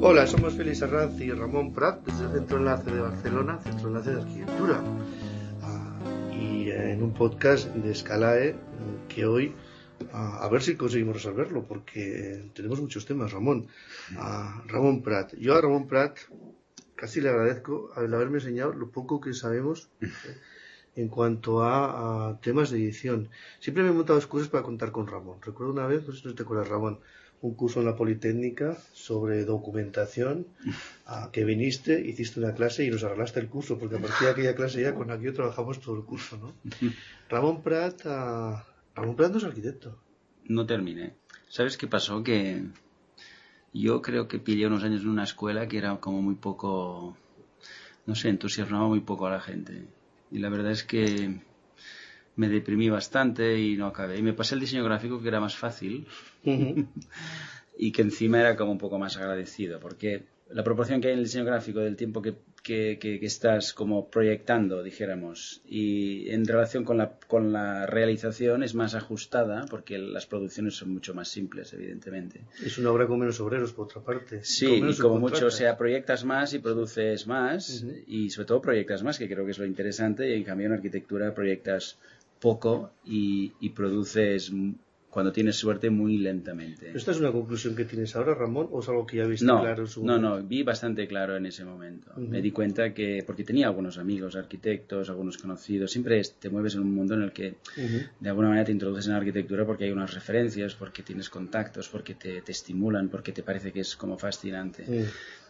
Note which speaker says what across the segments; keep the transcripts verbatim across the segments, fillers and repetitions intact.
Speaker 1: Hola, somos Félix Arranz y Ramón Prat desde el Centro Enlace de Barcelona, Centro Enlace de Arquitectura, uh, y en un podcast de Scalae que hoy uh, a ver si conseguimos resolverlo porque tenemos muchos temas. Ramón, uh, Ramón Prat, yo a Ramón Prat casi le agradezco el haberme enseñado lo poco que sabemos eh, en cuanto a, a temas de edición. Siempre me he montado excusas para contar con Ramón. Recuerdo una vez, no sé si no te acuerdas, Ramón, un curso en la Politécnica sobre documentación, a que viniste, hiciste una clase y nos arreglaste el curso, porque a partir de aquella clase ya con aquello trabajamos todo el curso, ¿no? Ramón Prat, uh, Ramón Prat no es arquitecto.
Speaker 2: No terminé. ¿Sabes qué pasó? Que yo creo que pillé unos años en una escuela que era como muy poco, no sé, entusiasmaba muy poco a la gente. Y la verdad es que me deprimí bastante y no acabé. Y me pasé el diseño gráfico, que era más fácil. Uh-huh. Y que encima era como un poco más agradecido, porque la proporción que hay en el diseño gráfico del tiempo que, que, que, que estás como proyectando, dijéramos, y en relación con la, con la realización es más ajustada, porque las producciones son mucho más simples, evidentemente.
Speaker 1: Es una obra con menos obreros, por otra parte.
Speaker 2: Sí, y como mucho, o sea, proyectas más y produces más, uh-huh. Y sobre todo proyectas más, que creo que es lo interesante, y en cambio en arquitectura proyectas poco y, y produces, cuando tienes suerte, muy lentamente.
Speaker 1: ¿Esta es una conclusión que tienes ahora, Ramón, o es algo que ya viste
Speaker 2: no,
Speaker 1: claro en su
Speaker 2: no,
Speaker 1: momento?
Speaker 2: No, vi bastante claro en ese momento. Uh-huh. Me di cuenta que, porque tenía algunos amigos arquitectos, algunos conocidos, siempre te mueves en un mundo en el que uh-huh. de alguna manera te introduces en la arquitectura porque hay unas referencias, porque tienes contactos, porque te, te estimulan, porque te parece que es como fascinante. Uh-huh.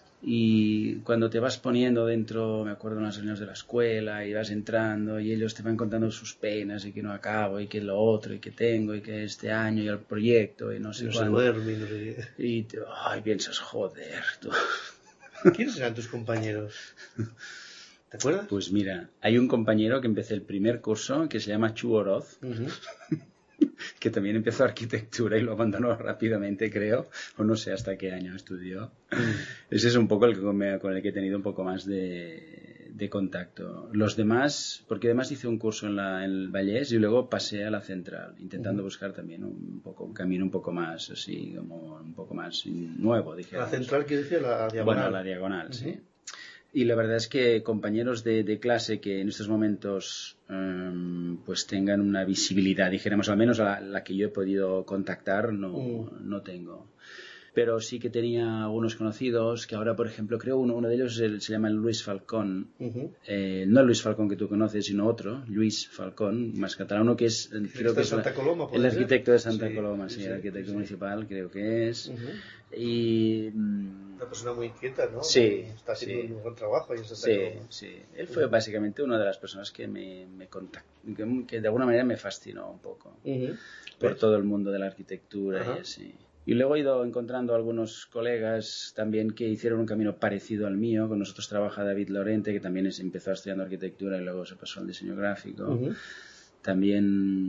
Speaker 2: Y cuando te vas poniendo dentro, me acuerdo en las reuniones de la escuela, y vas entrando y ellos te van contando sus penas y que no acabo y que lo otro y que tengo y que este año y el proyecto y no sé
Speaker 1: no
Speaker 2: cuándo.
Speaker 1: Se duerme, no sé.
Speaker 2: Y te, ay, piensas, joder, tú.
Speaker 1: ¿Quiénes eran tus compañeros? ¿Te acuerdas?
Speaker 2: Pues mira, hay un compañero que empecé el primer curso que se llama Chu Oroz. Uh-huh. Que también empezó arquitectura y lo abandonó rápidamente, creo, o no sé hasta qué año estudió. Mm. Ese es un poco el que me, con el que he tenido un poco más de, de contacto. Los demás, porque además hice un curso en, la, en el Vallès y luego pasé a la Central, intentando uh-huh. buscar también un poco un camino un poco más así, como un poco más nuevo, dijéramos.
Speaker 1: ¿La Central quiere decir la diagonal?
Speaker 2: Bueno, la diagonal, uh-huh. Sí. Y la verdad es que compañeros de, de clase que en estos momentos um, pues tengan una visibilidad, dijéramos, al menos la, la que yo he podido contactar, no, mm. no tengo. Pero sí que tenía algunos conocidos, que ahora, por ejemplo, creo uno, uno de ellos el, se llama Luis Falcón. Uh-huh. Eh, no el Luis Falcón que tú conoces, sino otro, Luis Falcón, más catalán, uno que es, creo que es
Speaker 1: Santa
Speaker 2: la,
Speaker 1: Coloma,
Speaker 2: el arquitecto
Speaker 1: ser?
Speaker 2: de Santa
Speaker 1: sí,
Speaker 2: Coloma, sí,
Speaker 1: sí,
Speaker 2: el arquitecto
Speaker 1: sí.
Speaker 2: municipal, creo que es.
Speaker 1: Uh-huh.
Speaker 2: Y...
Speaker 1: Una persona muy inquieta, ¿no?
Speaker 2: Sí.
Speaker 1: Está haciendo
Speaker 2: sí.
Speaker 1: un buen trabajo ahí en Santa
Speaker 2: Sí,
Speaker 1: Coloma.
Speaker 2: sí. Él fue básicamente una de las personas que me, me contactó, que, que de alguna manera me fascinó un poco. Uh-huh. Por ¿Ves? Todo el mundo de la arquitectura uh-huh. y así. Y luego he ido encontrando algunos colegas también que hicieron un camino parecido al mío. Con nosotros trabaja David Lorente, que también es, empezó estudiando arquitectura y luego se pasó al diseño gráfico. Uh-huh. También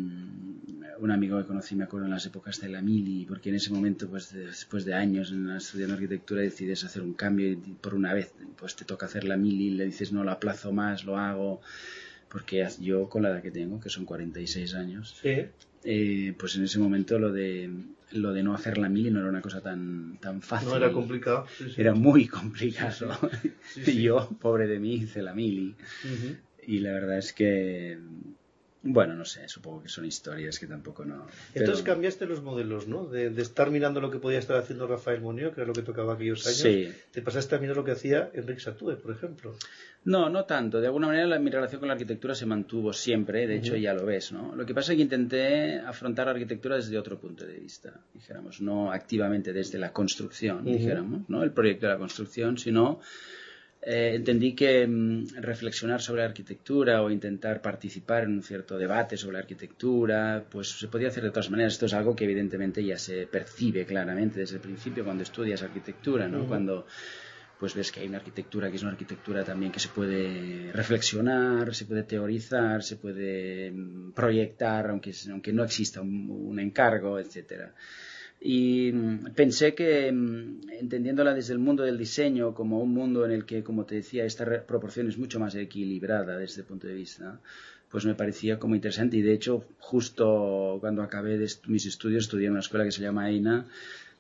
Speaker 2: un amigo que conocí, me acuerdo, en las épocas de la Mili, porque en ese momento, pues de, después de años en estudiando arquitectura, decides hacer un cambio y por una vez pues te toca hacer la Mili, le dices no, lo aplazo más, lo hago, porque yo con la edad que tengo, que son cuarenta y seis años,
Speaker 1: sí.
Speaker 2: eh, pues en ese momento lo de lo de no hacer la Mili no era una cosa tan, tan fácil.
Speaker 1: No era complicado. Sí, sí.
Speaker 2: Era muy complicado.
Speaker 1: Sí, sí. Sí, sí.
Speaker 2: Y yo, pobre de mí, hice la Mili. Uh-huh. Y la verdad es que... Bueno, no sé, supongo que son historias que tampoco no...
Speaker 1: Entonces
Speaker 2: pero...
Speaker 1: cambiaste los modelos, ¿no? De, de estar mirando lo que podía estar haciendo Rafael Moneo, que era lo que tocaba aquellos años.
Speaker 2: Sí.
Speaker 1: Te pasaste a mirar lo que hacía Enric Satúe, por ejemplo.
Speaker 2: No, no tanto. De alguna manera la, mi relación con la arquitectura se mantuvo siempre, de uh-huh. hecho ya lo ves, ¿no? Lo que pasa es que intenté afrontar la arquitectura desde otro punto de vista, dijéramos, no activamente desde la construcción, uh-huh. dijéramos, ¿no? El proyecto de la construcción, sino... Eh, entendí que mmm, reflexionar sobre la arquitectura o intentar participar en un cierto debate sobre la arquitectura, pues se podía hacer de otras maneras. Esto es algo que evidentemente ya se percibe claramente desde el principio cuando estudias arquitectura, ¿no? Uh-huh. Cuando pues ves que hay una arquitectura que es una arquitectura también que se puede reflexionar, se puede teorizar, se puede mmm, proyectar, aunque, aunque no exista un, un encargo, etcétera. Y pensé que, entendiéndola desde el mundo del diseño como un mundo en el que, como te decía, esta proporción es mucho más equilibrada desde este punto de vista, pues me parecía como interesante. Y de hecho, justo cuando acabé de mis estudios, estudié en una escuela que se llama EINA,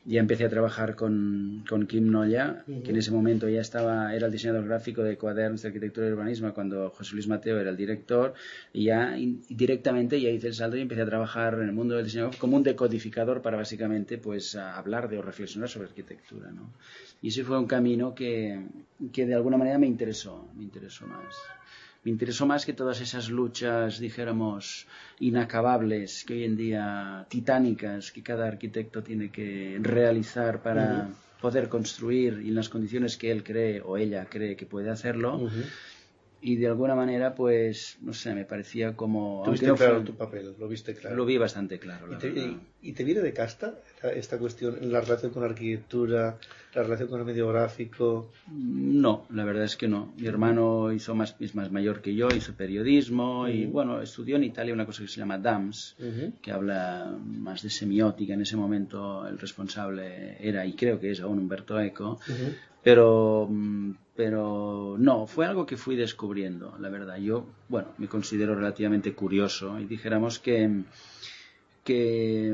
Speaker 2: ya empecé a trabajar con, con Quim Nolla, uh-huh. que en ese momento ya estaba, era el diseñador gráfico de Cuaderns de Arquitectura y Urbanismo cuando José Luis Mateo era el director, y ya in, directamente ya hice el salto y empecé a trabajar en el mundo del diseño como un decodificador para básicamente pues hablar de o reflexionar sobre arquitectura, ¿no? Y ese fue un camino que, que de alguna manera me interesó, me interesó más. Me interesó más que todas esas luchas, dijéramos, inacabables, que hoy en día, titánicas, que cada arquitecto tiene que realizar para uh-huh. poder construir y en las condiciones que él cree o ella cree que puede hacerlo. Uh-huh. Y de alguna manera, pues, no sé, me parecía como...
Speaker 1: ¿Tuviste
Speaker 2: no
Speaker 1: claro
Speaker 2: fue,
Speaker 1: tu papel? ¿Lo viste claro?
Speaker 2: Lo vi bastante claro, la
Speaker 1: ¿Y te,
Speaker 2: verdad.
Speaker 1: Y, ¿Y te viene de casta esta cuestión, la relación con la arquitectura, la relación con el medio gráfico?
Speaker 2: No, la verdad es que no. Mi hermano hizo más, es más mayor que yo, hizo periodismo uh-huh. y, bueno, estudió en Italia una cosa que se llama D A M S, uh-huh. que habla más de semiótica. En ese momento el responsable era, y creo que es aún, Umberto Eco. Uh-huh. Pero, pero no, fue algo que fui descubriendo, la verdad. Yo, bueno, me considero relativamente curioso y dijéramos que, que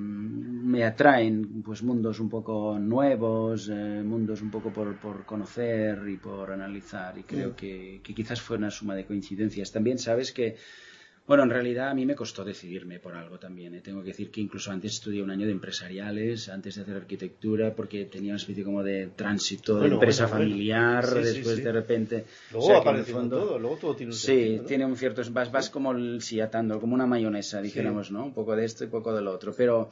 Speaker 2: me atraen pues mundos un poco nuevos, eh, mundos un poco por, por conocer y por analizar, y creo mm. que, que quizás fue una suma de coincidencias. También sabes que, bueno, en realidad a mí me costó decidirme por algo también. ¿eh? Tengo que decir que incluso antes estudié un año de empresariales, antes de hacer arquitectura, porque tenía una especie como de tránsito bueno, de empresa bueno, familiar, bueno. Sí, después sí, sí. de repente...
Speaker 1: Luego o sea, aparece fondo, todo, luego todo tiene un
Speaker 2: sí,
Speaker 1: sentido, ¿no?
Speaker 2: tiene un cierto... Vas, vas como el, sí, atando, como una mayonesa, dijéramos, sí. ¿no? Un poco de esto y poco del otro, pero,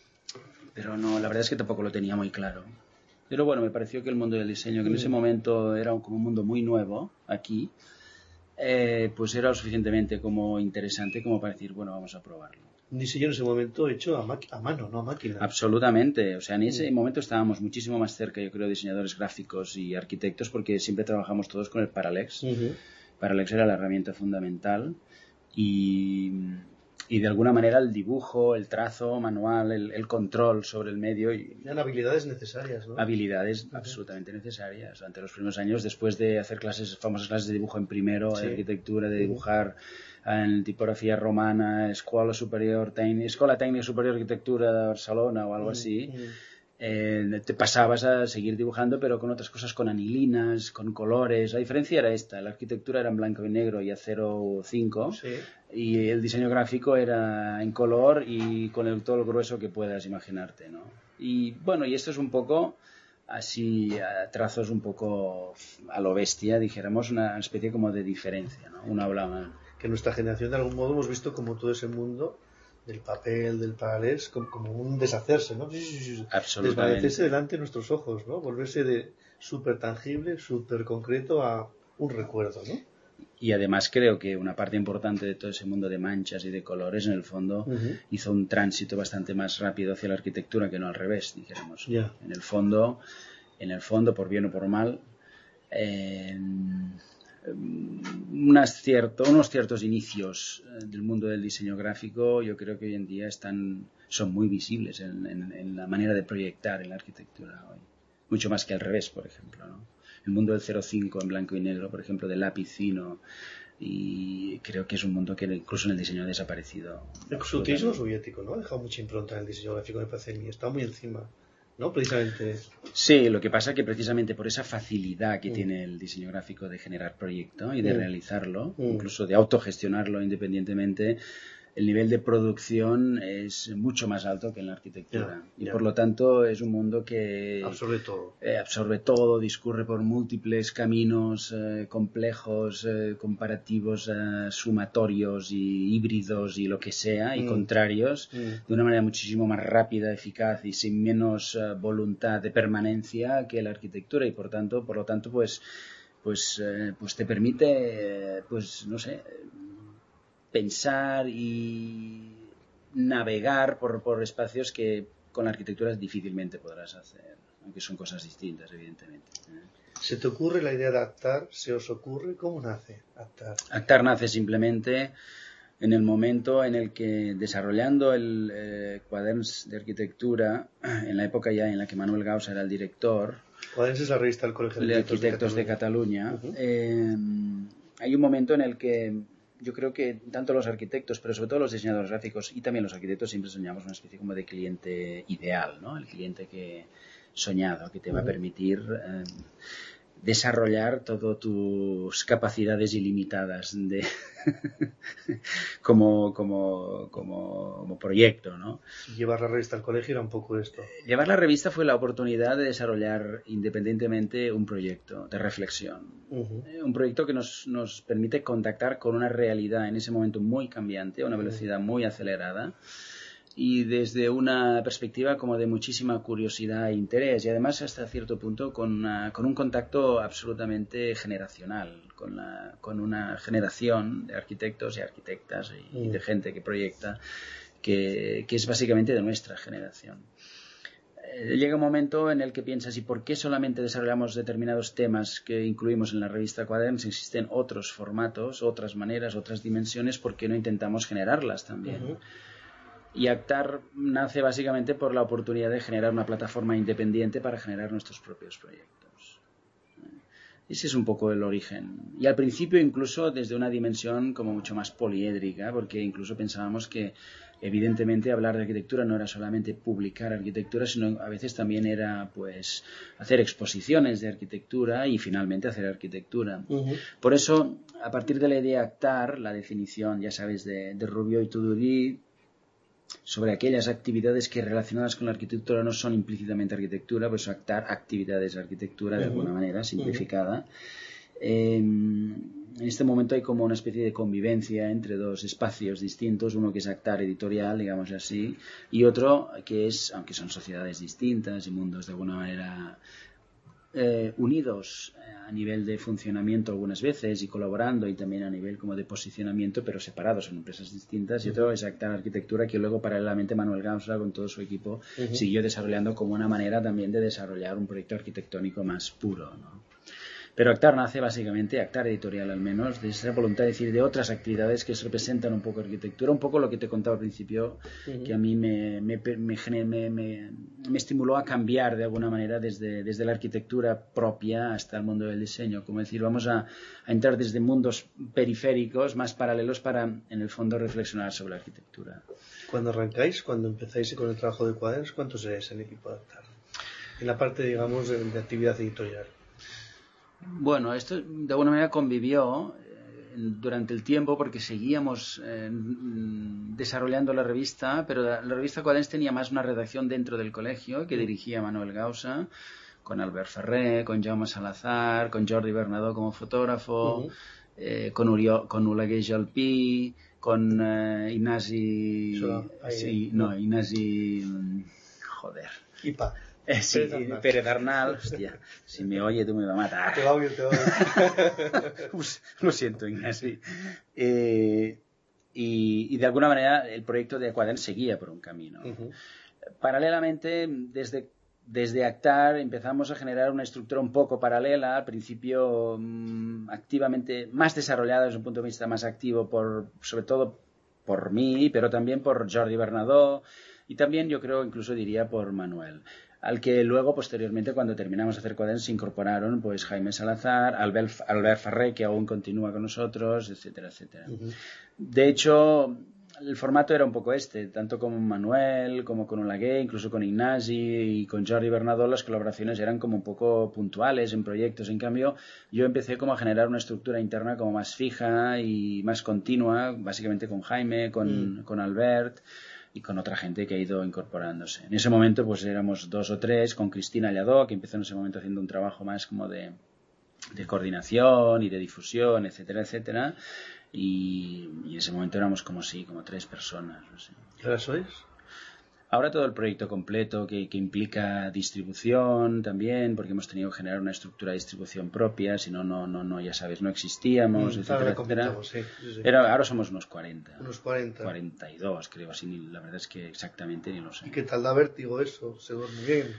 Speaker 2: pero no, la verdad es que tampoco lo tenía muy claro. Pero bueno, me pareció que el mundo del diseño, que en ese momento era como un mundo muy nuevo aquí, Eh, pues era lo suficientemente como interesante como para decir, bueno, vamos a probarlo.
Speaker 1: Un diseño en ese momento hecho a, a mano, no a máquina.
Speaker 2: Absolutamente, o sea, en ese mm. momento estábamos muchísimo más cerca, yo creo, diseñadores gráficos y arquitectos, porque siempre trabajamos todos con el Parallax. Uh-huh. Parallax era la herramienta fundamental y, y de alguna manera el dibujo, el trazo manual, el, el control sobre el medio. Y,
Speaker 1: eran habilidades necesarias, ¿no?
Speaker 2: Habilidades uh-huh. absolutamente necesarias. Durante los primeros años, después de hacer clases, famosas clases de dibujo en primero, sí. de arquitectura, de dibujar uh-huh. en tipografía romana, Escuela Superior Tècnica, Escuela Técnica Superior de Arquitectura de Barcelona o algo uh-huh. así, eh, te pasabas a seguir dibujando, pero con otras cosas, con anilinas, con colores. La diferencia era esta: la arquitectura era en blanco y negro y a cero cinco, sí. y el diseño gráfico era en color y con el, todo el grueso que puedas imaginarte, ¿no? Y bueno, y esto es un poco así, a trazos un poco a lo bestia, dijéramos, una especie como de diferencia, ¿no? Una habla
Speaker 1: que nuestra generación de algún modo hemos visto como todo ese mundo del papel, del Parallax, como, como un deshacerse, ¿no?
Speaker 2: Absolutamente.
Speaker 1: Desvanecerse delante de nuestros ojos, ¿no? Volverse de súper tangible, súper concreto a un recuerdo, ¿no?
Speaker 2: Y además creo que una parte importante de todo ese mundo de manchas y de colores, en el fondo, uh-huh. hizo un tránsito bastante más rápido hacia la arquitectura que no al revés, dijéramos.
Speaker 1: Yeah.
Speaker 2: En el fondo, en el fondo, por bien o por mal, eh, unas cierto, unos ciertos inicios del mundo del diseño gráfico, yo creo que hoy en día están, son muy visibles en, en, en la manera de proyectar en la arquitectura hoy. Mucho más que al revés, por ejemplo, ¿no? El mundo del cero cinco en blanco y negro, por ejemplo, del lápiz fino, y creo que es un mundo que incluso en el diseño ha desaparecido.
Speaker 1: El absolutismo soviético, ¿no? Ha dejado mucha impronta en el diseño gráfico, me parece a mí. Está muy encima, ¿no? Precisamente.
Speaker 2: Sí, lo que pasa es que precisamente por esa facilidad que mm. tiene el diseño gráfico de generar proyecto y de mm. realizarlo, mm. incluso de autogestionarlo independientemente, el nivel de producción es mucho más alto que en la arquitectura. Yeah, y yeah. por lo tanto es un mundo que
Speaker 1: absorbe todo,
Speaker 2: eh, absorbe todo, discurre por múltiples caminos eh, complejos, eh, comparativos, eh, sumatorios y híbridos y lo que sea, mm. y contrarios, mm. de una manera muchísimo más rápida, eficaz y sin menos eh, voluntad de permanencia que la arquitectura. Y por tanto, por lo tanto, pues, pues, eh, pues te permite, eh, pues, no sé, pensar y navegar por, por espacios que con la arquitectura difícilmente podrás hacer, aunque son cosas distintas, evidentemente.
Speaker 1: ¿Se te ocurre la idea de Actar? ¿Se os ocurre? ¿Cómo nace Actar?
Speaker 2: Actar nace simplemente en el momento en el que, desarrollando el eh, Quaderns de Arquitectura, en la época ya en la que Manuel Gauss era el director,
Speaker 1: Quaderns es la revista del Colegio de
Speaker 2: Arquitectos de Cataluña, de Cataluña uh-huh. eh, hay un momento en el que yo creo que tanto los arquitectos, pero sobre todo los diseñadores gráficos y también los arquitectos siempre soñamos una especie como de cliente ideal, ¿no? El cliente que soñado, que te va a permitir eh, desarrollar todas tus capacidades ilimitadas de como, como, como, como proyecto, ¿no?
Speaker 1: Llevar la revista al colegio era un poco esto.
Speaker 2: Llevar la revista fue la oportunidad de desarrollar independientemente un proyecto de reflexión. Uh-huh. Un proyecto que nos, nos permite contactar con una realidad en ese momento muy cambiante, a una velocidad muy acelerada, y desde una perspectiva como de muchísima curiosidad e interés, y además hasta cierto punto con, una, con un contacto absolutamente generacional, con, la, con una generación de arquitectos y arquitectas y, y de gente que proyecta, que, que es básicamente de nuestra generación. Eh, llega un momento en el que piensas, ¿y por qué solamente desarrollamos determinados temas que incluimos en la revista Quaderns? Existen otros formatos, otras maneras, otras dimensiones, ¿por qué no intentamos generarlas también? Uh-huh. Y Actar nace básicamente por la oportunidad de generar una plataforma independiente para generar nuestros propios proyectos. Ese es un poco el origen. Y al principio incluso desde una dimensión como mucho más poliédrica, porque incluso pensábamos que evidentemente hablar de arquitectura no era solamente publicar arquitectura, sino a veces también era pues hacer exposiciones de arquitectura y finalmente hacer arquitectura. Uh-huh. Por eso, a partir de la idea Actar, la definición, ya sabes, de, de Rubio y Tuduri, sobre aquellas actividades que relacionadas con la arquitectura no son implícitamente arquitectura, pues Actar actividades de arquitectura de uh-huh. alguna manera, simplificada. Uh-huh. Eh, en este momento hay como una especie de convivencia entre dos espacios distintos, uno que es Actar editorial, digamos así, y otro que es, aunque son sociedades distintas y mundos de alguna manera Eh, unidos a nivel de funcionamiento algunas veces y colaborando, y también a nivel como de posicionamiento, pero separados en empresas distintas. Y otro es Actar Arquitectura, que luego paralelamente Manuel Gausa con todo su equipo uh-huh. siguió desarrollando como una manera también de desarrollar un proyecto arquitectónico más puro, ¿no? Pero Actar nace básicamente, Actar editorial al menos, de esa voluntad de decir de otras actividades que representan un poco arquitectura, un poco lo que te contaba al principio, uh-huh. que a mí me, me, me, me, me, me estimuló a cambiar de alguna manera desde, desde la arquitectura propia hasta el mundo del diseño. Como decir, vamos a, a entrar desde mundos periféricos más paralelos para, en el fondo, reflexionar sobre la arquitectura.
Speaker 1: Cuando arrancáis, cuando empezáis con el trabajo de Quaderns, ¿cuántos eres en el equipo de Actar? En la parte, digamos, de, de actividad editorial.
Speaker 2: Bueno, esto de alguna manera convivió eh, durante el tiempo porque seguíamos eh, desarrollando la revista, pero la, la revista Quaderns tenía más una redacción dentro del colegio que dirigía Manuel Gausa, con Albert Ferrer, con Jaume Salazar, con Jordi Bernadó como fotógrafo, uh-huh. eh, con, Uriol, con Oleguer Jalpí, con eh, Ignasi...
Speaker 1: So,
Speaker 2: sí, no, Ignasi... Joder.
Speaker 1: Ipa.
Speaker 2: Eh, sí, Pérez Arnal. Pérez Arnal, hostia, si me oye tú me va a matar.
Speaker 1: Te va a oír, te va a oír.
Speaker 2: Lo siento, Ignasi. Eh, y, y de alguna manera el proyecto de Quaderns seguía por un camino. Uh-huh. Paralelamente, desde, desde Actar empezamos a generar una estructura un poco paralela, al principio mmm, activamente más desarrollada desde un punto de vista más activo, por, sobre todo por mí, pero también por Jordi Bernadó y también yo creo incluso diría por Manuel. Al que luego, posteriormente, cuando terminamos de hacer Quaderns, se incorporaron pues Jaime Salazar, Albert, Albert Ferrer, que aún continúa con nosotros, etcétera, etcétera. Uh-huh. De hecho, el formato era un poco este, tanto con Manuel, como con Oleguer, incluso con Ignasi y con Jordi Bernadó, las colaboraciones eran como un poco puntuales en proyectos. En cambio, yo empecé como a generar una estructura interna como más fija y más continua, básicamente con Jaime, con, uh-huh. con Albert... y con otra gente que ha ido incorporándose. En ese momento pues éramos dos o tres, con Cristina Lladó, que empezó en ese momento haciendo un trabajo más como de, de coordinación y de difusión, etcétera, etcétera, y, y en ese momento éramos como sí, como tres personas. No sé.
Speaker 1: ¿Y ahora sois?
Speaker 2: Ahora todo el proyecto completo que, que implica distribución también, porque hemos tenido que generar una estructura de distribución propia, si no, no, no, no ya sabes, no existíamos, mm, etcétera, etcétera.
Speaker 1: Sí, sí, sí.
Speaker 2: Pero ahora somos unos cuarenta.
Speaker 1: Unos cuarenta.
Speaker 2: cuarenta y dos, creo, así, ni, la verdad es que exactamente ni lo sé.
Speaker 1: ¿Y qué tal da vértigo eso? ¿Se duerme bien?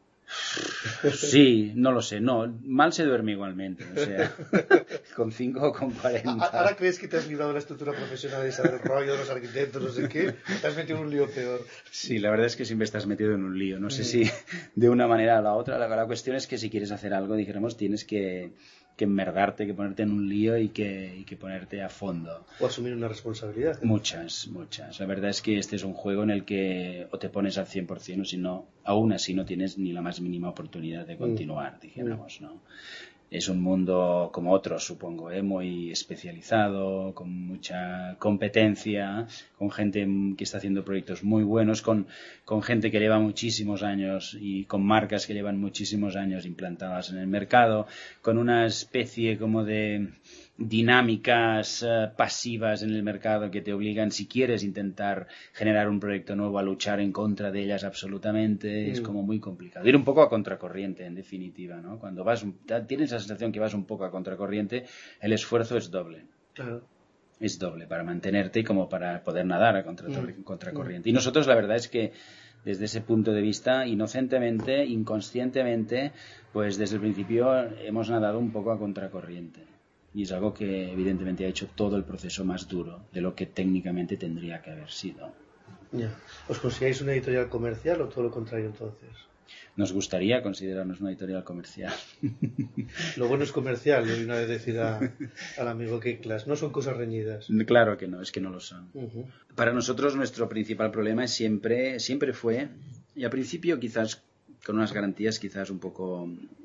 Speaker 2: Sí, no lo sé, no, mal se duerme igualmente, o sea, con cinco o con cuarenta.
Speaker 1: ¿Ahora crees que te has librado de la estructura profesional esa del rollo de los arquitectos, no sé qué? Te has metido en un lío peor.
Speaker 2: Sí, la verdad es que siempre estás metido en un lío, no sé mm. si de una manera o la otra, la, la cuestión es que si quieres hacer algo, dijéramos, tienes que que enmerdarte, que ponerte en un lío y que, y que ponerte a fondo.
Speaker 1: O asumir una responsabilidad. ¿eh?
Speaker 2: Muchas, muchas. La verdad es que este es un juego en el que o te pones al cien por ciento o si no, aún así no tienes ni la más mínima oportunidad de continuar, mm. dijéramos, ¿no? Es un mundo como otros, supongo, ¿eh? Muy especializado, con mucha competencia, con gente que está haciendo proyectos muy buenos, con, con gente que lleva muchísimos años y con marcas que llevan muchísimos años implantadas en el mercado, con una especie como de dinámicas uh, pasivas en el mercado que te obligan, si quieres intentar generar un proyecto nuevo, a luchar en contra de ellas absolutamente. Mm. Es como muy complicado. Ir un poco a contracorriente, en definitiva, ¿no? Cuando vas, tienes la sensación que vas un poco a contracorriente, el esfuerzo es doble.
Speaker 1: Claro.
Speaker 2: Es doble para mantenerte y como para poder nadar a contra, mm. contracorriente. Y nosotros, la verdad es que desde ese punto de vista, inocentemente, inconscientemente, pues desde el principio hemos nadado un poco a contracorriente. Y es algo que evidentemente ha hecho todo el proceso más duro de lo que técnicamente tendría que haber sido.
Speaker 1: Ya. ¿Os consideráis una editorial comercial o todo lo contrario entonces?
Speaker 2: Nos gustaría considerarnos una editorial comercial.
Speaker 1: Lo bueno es comercial, le una vez decir a, al amigo Keiklas, no son cosas reñidas.
Speaker 2: Claro que no, es que no lo son.
Speaker 1: Uh-huh.
Speaker 2: Para nosotros nuestro principal problema es siempre, siempre fue, y al principio quizás con unas garantías quizás un poco,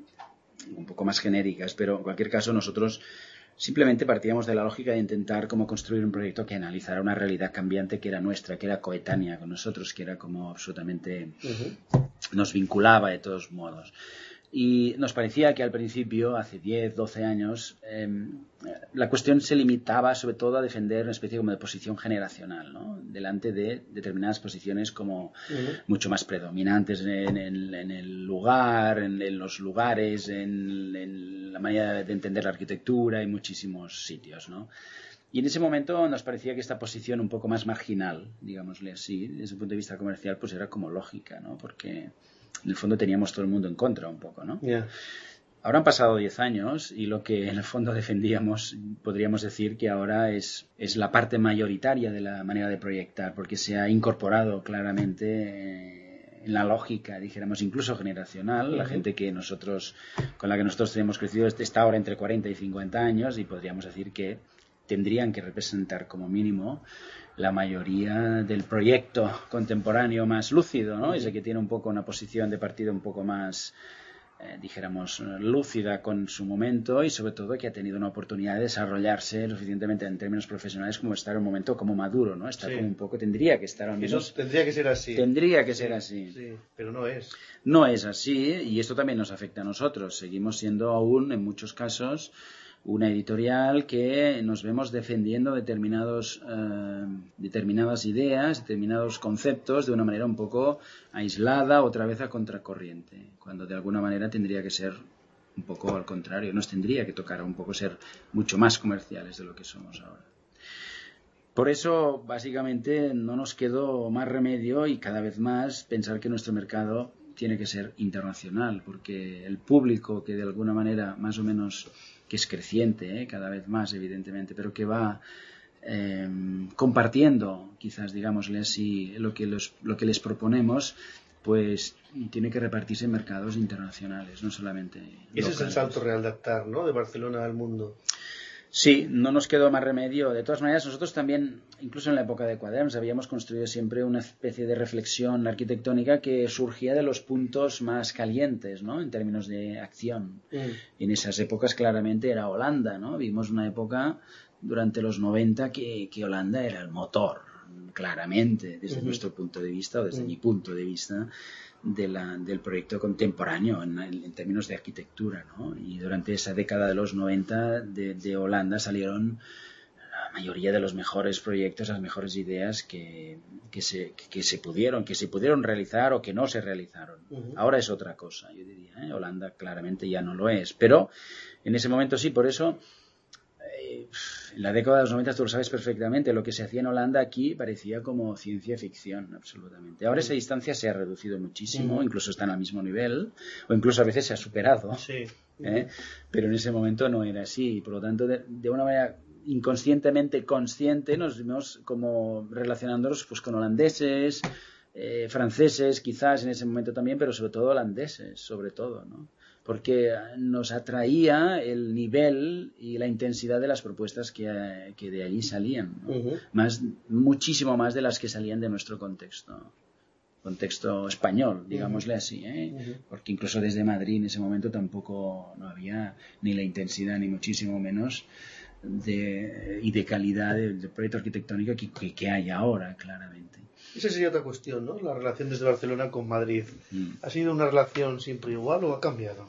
Speaker 2: un poco más genéricas, pero en cualquier caso nosotros simplemente partíamos de la lógica de intentar cómo construir un proyecto que analizara una realidad cambiante que era nuestra, que era coetánea con nosotros, que era como absolutamente uh-huh. nos vinculaba de todos modos. Y nos parecía que al principio, hace diez, doce años, eh, la cuestión se limitaba sobre todo a defender una especie como de posición generacional, ¿no? Delante de determinadas posiciones como uh-huh. mucho más predominantes en, en, en el lugar, en, en los lugares, en, en la manera de entender la arquitectura y muchísimos sitios, ¿no? Y en ese momento nos parecía que esta posición un poco más marginal, digámosle así, desde un punto de vista comercial, pues era como lógica, ¿no? Porque en el fondo teníamos todo el mundo en contra un poco, ¿no?
Speaker 1: Yeah.
Speaker 2: Ahora han pasado diez años y lo que en el fondo defendíamos, podríamos decir que ahora es, es la parte mayoritaria de la manera de proyectar, porque se ha incorporado claramente eh, en la lógica, dijéramos, incluso generacional, uh-huh. la gente que nosotros, con la que nosotros hemos crecido está ahora entre cuarenta y cincuenta años y podríamos decir que tendrían que representar como mínimo la mayoría del proyecto contemporáneo más lúcido, ¿no? Ese que tiene un poco una posición de partida un poco más, eh, dijéramos, lúcida con su momento y sobre todo que ha tenido una oportunidad de desarrollarse lo suficientemente en términos profesionales como estar en un momento como maduro, ¿no? Estar sí. como un poco, tendría que estar al menos...
Speaker 1: Eso tendría que ser así.
Speaker 2: Tendría que
Speaker 1: sí,
Speaker 2: ser así.
Speaker 1: Sí, pero no es.
Speaker 2: No es así y esto también nos afecta a nosotros. Seguimos siendo aún, en muchos casos, una editorial que nos vemos defendiendo determinados, eh, determinadas ideas, determinados conceptos de una manera un poco aislada, otra vez a contracorriente, cuando de alguna manera tendría que ser un poco al contrario, nos tendría que tocar un poco ser mucho más comerciales de lo que somos ahora. Por eso, básicamente, no nos quedó más remedio y cada vez más pensar que nuestro mercado tiene que ser internacional, porque el público que de alguna manera más o menos que es creciente, ¿eh? cada vez más evidentemente, pero que va eh, compartiendo, quizás digámosle así, lo que, los, lo que les proponemos, pues tiene que repartirse en mercados internacionales, no solamente locales.
Speaker 1: Ese es el salto real de adaptar, ¿no? De Barcelona al mundo.
Speaker 2: Sí, no nos quedó más remedio. De todas maneras, nosotros también, incluso en la época de Quaderns, habíamos construido siempre una especie de reflexión arquitectónica que surgía de los puntos más calientes, ¿no? En términos de acción. Mm. En esas épocas claramente era Holanda, ¿no? Vimos una época durante los noventa que, que Holanda era el motor, claramente, desde uh-huh. nuestro punto de vista, o desde uh-huh. mi punto de vista, de la, del proyecto contemporáneo en, en términos de arquitectura, ¿no? Y durante esa década de los noventa de, de Holanda salieron la mayoría de los mejores proyectos, las mejores ideas que, que, se, que se pudieron, que se pudieron realizar o que no se realizaron. Uh-huh. Ahora es otra cosa, yo diría, ¿eh? Holanda claramente ya no lo es, pero en ese momento sí, por eso eh, en la década de los noventa, tú lo sabes perfectamente, lo que se hacía en Holanda aquí parecía como ciencia ficción, absolutamente. Ahora esa distancia se ha reducido muchísimo, uh-huh. incluso está al mismo nivel, o incluso a veces se ha superado,
Speaker 1: sí.
Speaker 2: ¿eh? Pero en ese momento no era así, y por lo tanto, de, de una manera inconscientemente consciente, nos vimos como relacionándonos pues, con holandeses, eh, franceses, quizás en ese momento también, pero sobre todo holandeses, sobre todo, ¿no? porque nos atraía el nivel y la intensidad de las propuestas que, que de allí salían, ¿no? Uh-huh. Más, muchísimo más de las que salían de nuestro contexto, contexto español, digámosle uh-huh. así, ¿eh? Uh-huh. Porque incluso desde Madrid en ese momento tampoco no había ni la intensidad ni muchísimo menos de, y de calidad del de proyecto arquitectónico que, que, que hay ahora, claramente.
Speaker 1: Esa sería otra cuestión, ¿no? La relación desde Barcelona con Madrid. Mm. ¿Ha sido una relación siempre igual o ha cambiado?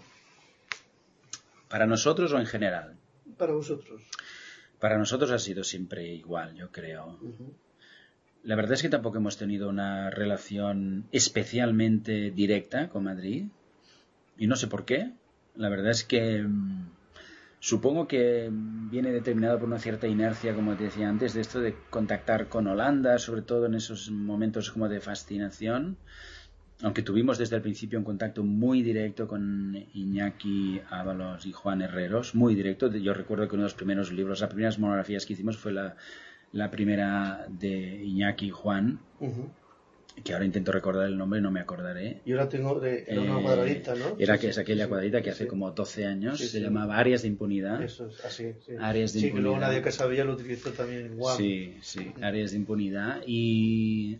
Speaker 2: ¿Para nosotros o en general?
Speaker 1: Para vosotros.
Speaker 2: Para nosotros ha sido siempre igual, yo creo. Uh-huh. La verdad es que tampoco hemos tenido una relación especialmente directa con Madrid. Y no sé por qué. La verdad es que mmm, supongo que viene determinado por una cierta inercia, como te decía antes, de esto de contactar con Holanda, sobre todo en esos momentos como de fascinación. Aunque tuvimos desde el principio un contacto muy directo con Iñaki Ábalos y Juan Herreros, muy directo. Yo recuerdo que uno de los primeros libros, las primeras monografías que hicimos fue la, la primera de Iñaki y Juan, uh-huh. que ahora intento recordar el nombre, no me acordaré.
Speaker 1: Yo la tengo de era una cuadradita, ¿no?
Speaker 2: Era
Speaker 1: sí,
Speaker 2: que es aquella
Speaker 1: sí,
Speaker 2: cuadradita que
Speaker 1: sí,
Speaker 2: hace como doce años,
Speaker 1: sí,
Speaker 2: se
Speaker 1: sí.
Speaker 2: llamaba Áreas de Impunidad.
Speaker 1: Eso es, así, sí.
Speaker 2: Áreas de
Speaker 1: sí,
Speaker 2: Impunidad.
Speaker 1: que luego Nadia Casabella lo utilizó también en Guam.
Speaker 2: Sí, sí, Áreas de Impunidad. Y...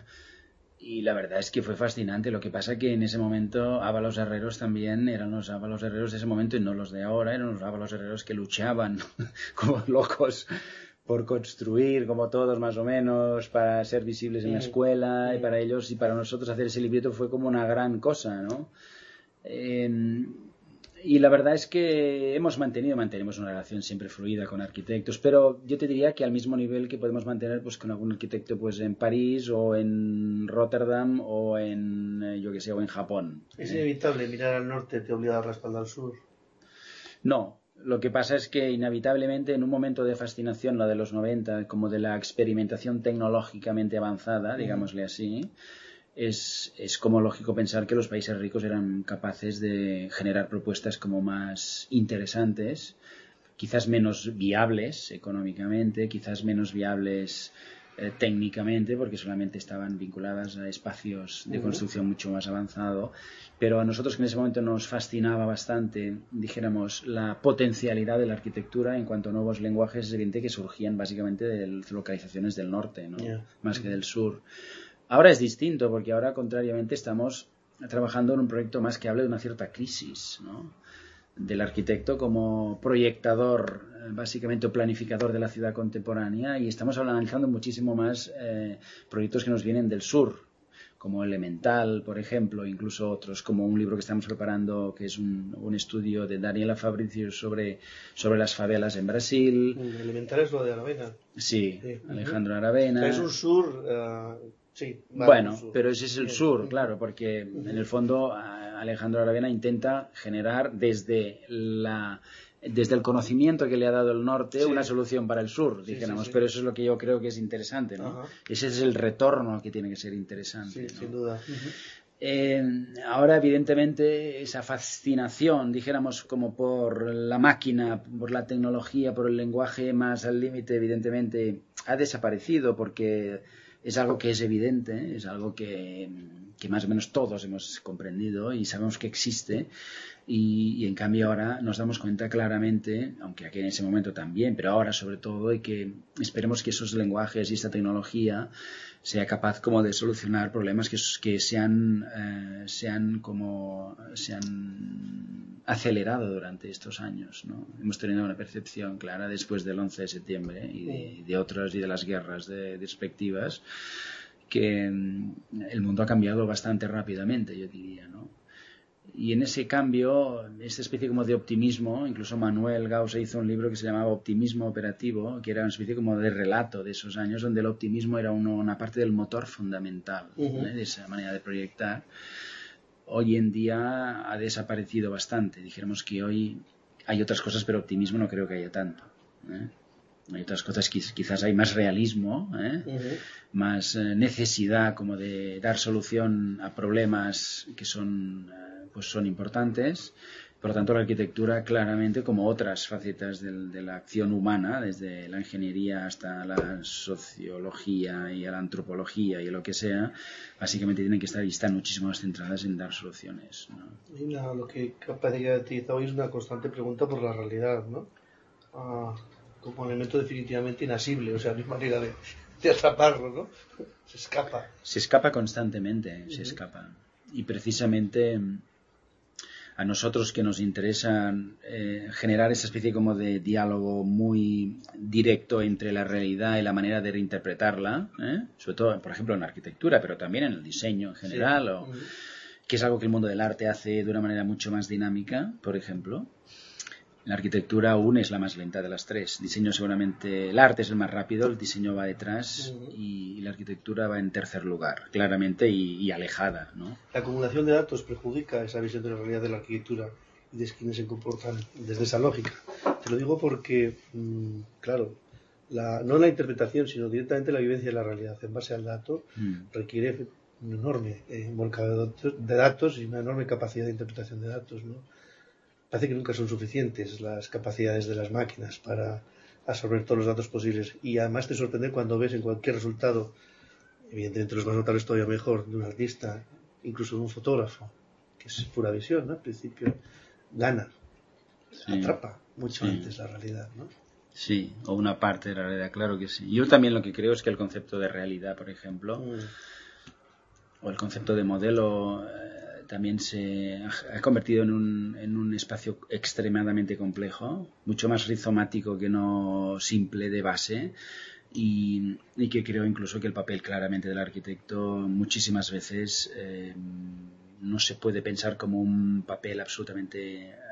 Speaker 2: Y la verdad es que fue fascinante. Lo que pasa que en ese momento Ábalos Herreros también eran los Ábalos Herreros de ese momento y no los de ahora. Eran los Ábalos Herreros que luchaban como locos por construir, como todos más o menos, para ser visibles en la escuela. Y para ellos y para nosotros hacer ese libreto fue como una gran cosa, ¿no? Eh, Y la verdad es que hemos mantenido, mantenemos una relación siempre fluida con arquitectos, pero yo te diría que al mismo nivel que podemos mantener pues con algún arquitecto pues en París o en Rotterdam o en, yo que sé, o en Japón.
Speaker 1: ¿Es inevitable mirar al norte te obliga a respaldar al sur?
Speaker 2: No, lo que pasa es que inevitablemente en un momento de fascinación, la de los noventa, como de la experimentación tecnológicamente avanzada, digámosle así, Es, es como lógico pensar que los países ricos eran capaces de generar propuestas como más interesantes, quizás menos viables económicamente, quizás menos viables eh, técnicamente, porque solamente estaban vinculadas a espacios de construcción mucho más avanzado, pero a nosotros que en ese momento nos fascinaba bastante, dijéramos, la potencialidad de la arquitectura en cuanto a nuevos lenguajes, es evidente que surgían básicamente de localizaciones del norte, ¿no? Yeah. Más que del sur. Ahora es distinto, porque ahora, contrariamente, estamos trabajando en un proyecto más que hable de una cierta crisis, ¿no? Del arquitecto como proyectador, básicamente, o planificador de la ciudad contemporánea, y estamos analizando muchísimo más eh, proyectos que nos vienen del sur, como Elemental, por ejemplo, incluso otros, como un libro que estamos preparando, que es un, un estudio de Daniela Fabricius sobre, sobre las favelas en Brasil.
Speaker 1: Elemental es lo de Aravena.
Speaker 2: Sí, sí. Alejandro Aravena.
Speaker 1: O sea, es un sur... Uh... Sí,
Speaker 2: bueno, pero ese es el sur, claro, porque en el fondo Alejandro Aravena intenta generar desde la desde el conocimiento que le ha dado el norte sí. una solución para el sur, dijéramos, sí, sí, sí. Pero eso es lo que yo creo que es interesante, ¿no? Ajá. Ese es el retorno que tiene que ser interesante,
Speaker 1: sí,
Speaker 2: ¿no?
Speaker 1: Sin duda. Uh-huh.
Speaker 2: Eh, ahora, evidentemente, esa fascinación, dijéramos, como por la máquina, por la tecnología, por el lenguaje más al límite, evidentemente, ha desaparecido porque es algo que es evidente, es algo que, que más o menos todos hemos comprendido y sabemos que existe y, y en cambio ahora nos damos cuenta claramente, aunque aquí en ese momento también, pero ahora sobre todo, de que esperemos que esos lenguajes y esta tecnología sea capaz como de solucionar problemas que, que se han, eh, se han como se han acelerado durante estos años, ¿no? Hemos tenido una percepción clara después del once de septiembre y de, de otras y de las guerras de, de respectivas que el mundo ha cambiado bastante rápidamente, yo diría, ¿no? Y en ese cambio, esta especie como de optimismo, incluso Manuel Gauss hizo un libro que se llamaba Optimismo Operativo, que era una especie como de relato de esos años, donde el optimismo era uno, una parte del motor fundamental, uh-huh. ¿eh? De esa manera de proyectar. Hoy en día ha desaparecido bastante. Dijéramos que hoy hay otras cosas, pero optimismo no creo que haya tanto, ¿eh? Hay otras cosas, quizás hay más realismo, ¿eh? Uh-huh. Más eh, necesidad como de dar solución a problemas que son... pues son importantes, Por lo tanto, la arquitectura claramente, como otras facetas de, de la acción humana, desde la ingeniería hasta la sociología y la antropología y lo que sea, básicamente tienen que estar y están muchísimo más centradas en dar soluciones, ¿no?
Speaker 1: Y la, lo que parece que ha utilizado hoy es una constante pregunta por la realidad, ¿no? Ah, como un elemento definitivamente inasible, o sea, no hay manera de, de atraparlo, ¿no? Se escapa.
Speaker 2: Se escapa constantemente, uh-huh. se escapa. Y precisamente a nosotros que nos interesa eh, generar esa especie como de diálogo muy directo entre la realidad y la manera de reinterpretarla, ¿eh? Sobre todo, por ejemplo, en la arquitectura, pero también en el diseño en general, sí. o, uh-huh. que es algo que el mundo del arte hace de una manera mucho más dinámica, por ejemplo. La arquitectura aún es la más lenta de las tres. Diseño seguramente, el arte es el más rápido, el diseño va detrás uh-huh. y, y la arquitectura va en tercer lugar, claramente y, y alejada, ¿no?
Speaker 1: La acumulación de datos perjudica esa visión de la realidad de la arquitectura y de quienes se comportan desde esa lógica. Te lo digo porque, mmm, claro, la, no la interpretación, sino directamente la vivencia de la realidad en base al dato mm. requiere un enorme eh, volcado de datos y una enorme capacidad de interpretación de datos, ¿no? Parece que nunca son suficientes las capacidades de las máquinas para absorber todos los datos posibles y además te sorprende cuando ves en cualquier resultado, evidentemente los más notables todavía mejor, de un artista, incluso de un fotógrafo, que es pura visión, ¿no? Al principio gana, sí. atrapa mucho sí. antes la realidad, ¿no?
Speaker 2: Sí, o una parte de la realidad, claro que sí. Yo también lo que creo es que el concepto de realidad, por ejemplo, mm. o el concepto de modelo... Eh, también se ha convertido en un, en un espacio extremadamente complejo, mucho más rizomático que no simple de base, y, y que creo incluso que el papel claramente del arquitecto muchísimas veces eh, no se puede pensar como un papel absolutamente eh,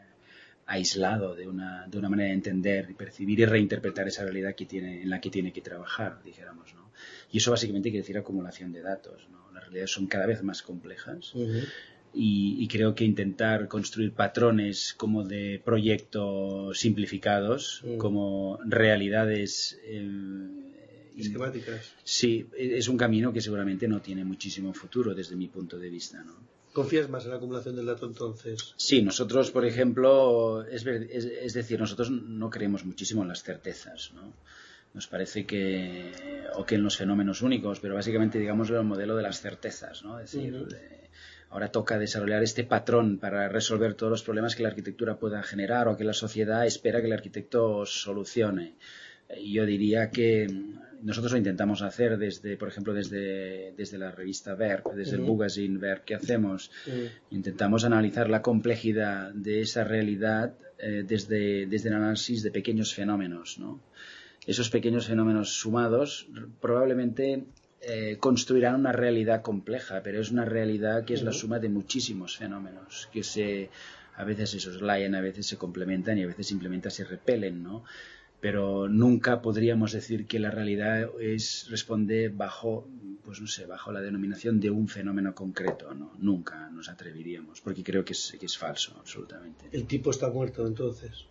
Speaker 2: aislado de una, de una manera de entender, percibir y reinterpretar esa realidad que tiene, en la que tiene que trabajar, dijéramos, ¿no? Y eso básicamente quiere decir acumulación de datos, ¿no? Las realidades son cada vez más complejas uh-huh. y, y creo que intentar construir patrones como de proyecto simplificados, uh-huh. como realidades eh,
Speaker 1: esquemáticas.
Speaker 2: Sí, es un camino que seguramente no tiene muchísimo futuro desde mi punto de vista, ¿no?
Speaker 1: ¿Confías más en la acumulación del dato entonces?
Speaker 2: Sí, nosotros, por ejemplo, es, es, es decir, nosotros no creemos muchísimo en las certezas, ¿no? Nos parece que, o que en los fenómenos únicos, pero básicamente digamos el modelo de las certezas, ¿no? Es decir, uh-huh. eh, ahora toca desarrollar este patrón para resolver todos los problemas que la arquitectura pueda generar o que la sociedad espera que el arquitecto solucione. Y yo diría que nosotros lo intentamos hacer desde, por ejemplo, desde, desde la revista Verb, desde uh-huh. el magazine Verb que hacemos. Uh-huh. Intentamos analizar la complejidad de esa realidad eh, desde, desde el análisis de pequeños fenómenos, ¿no? Esos pequeños fenómenos sumados probablemente eh, construirán una realidad compleja, pero es una realidad que es uh-huh. la suma de muchísimos fenómenos que se, a veces se soslayan, a veces se complementan y a veces simplemente se repelen, ¿no? Pero nunca podríamos decir que la realidad es responde bajo, pues no sé, bajo la denominación de un fenómeno concreto, ¿no? Nunca nos atreveríamos, porque creo que es, que es falso, absolutamente.
Speaker 1: ¿El tipo está muerto entonces?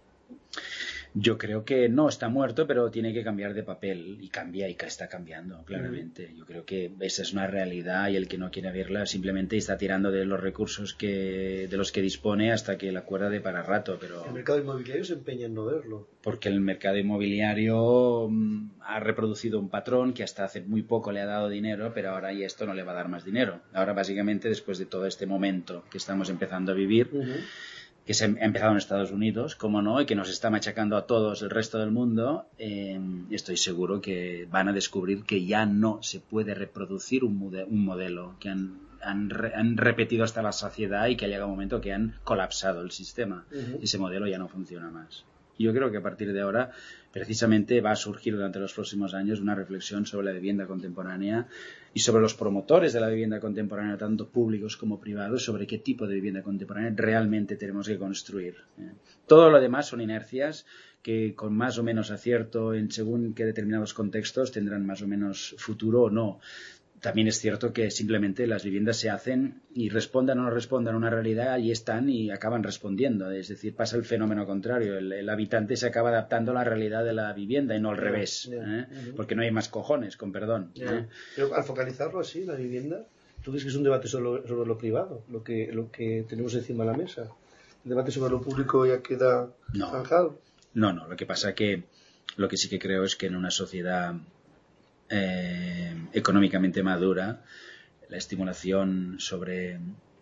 Speaker 2: Yo creo que no está muerto, pero tiene que cambiar de papel y cambia y está cambiando claramente. Uh-huh. Yo creo que esa es una realidad y el que no quiere verla simplemente está tirando de los recursos que de los que dispone hasta que la cuerda de para rato. Pero
Speaker 1: el mercado inmobiliario se empeña en no verlo.
Speaker 2: Porque el mercado inmobiliario mmm, ha reproducido un patrón que hasta hace muy poco le ha dado dinero, pero ahora y esto no le va a dar más dinero. Ahora básicamente después de todo este momento que estamos empezando a vivir. Uh-huh. Que se ha empezado en Estados Unidos, como no, y que nos está machacando a todos el resto del mundo, eh, estoy seguro que van a descubrir que ya no se puede reproducir un, mude- un modelo, que han, han, re- han repetido hasta la saciedad y que ha llegado un momento que han colapsado el sistema. Uh-huh. Ese modelo ya no funciona más. Y yo creo que a partir de ahora, precisamente, va a surgir durante los próximos años una reflexión sobre la vivienda contemporánea y sobre los promotores de la vivienda contemporánea, tanto públicos como privados, sobre qué tipo de vivienda contemporánea realmente tenemos que construir. ¿eh? Todo lo demás son inercias que con más o menos acierto en según qué determinados contextos tendrán más o menos futuro o no. También es cierto que simplemente las viviendas se hacen y respondan o no respondan a una realidad, allí están y acaban respondiendo. Es decir, pasa el fenómeno contrario. El, el habitante se acaba adaptando a la realidad de la vivienda y no al yeah, revés. Yeah, ¿eh? uh-huh. Porque no hay más cojones, con perdón.
Speaker 1: Yeah. ¿eh? Pero al focalizarlo así, la vivienda, ¿tú crees que es un debate sobre, sobre lo privado, lo que, lo que tenemos encima de la mesa? el debate sobre lo público ya queda
Speaker 2: no.
Speaker 1: zanjado.
Speaker 2: No, no, lo que pasa que lo que sí que creo es que en una sociedad eh, económicamente madura, la estimulación sobre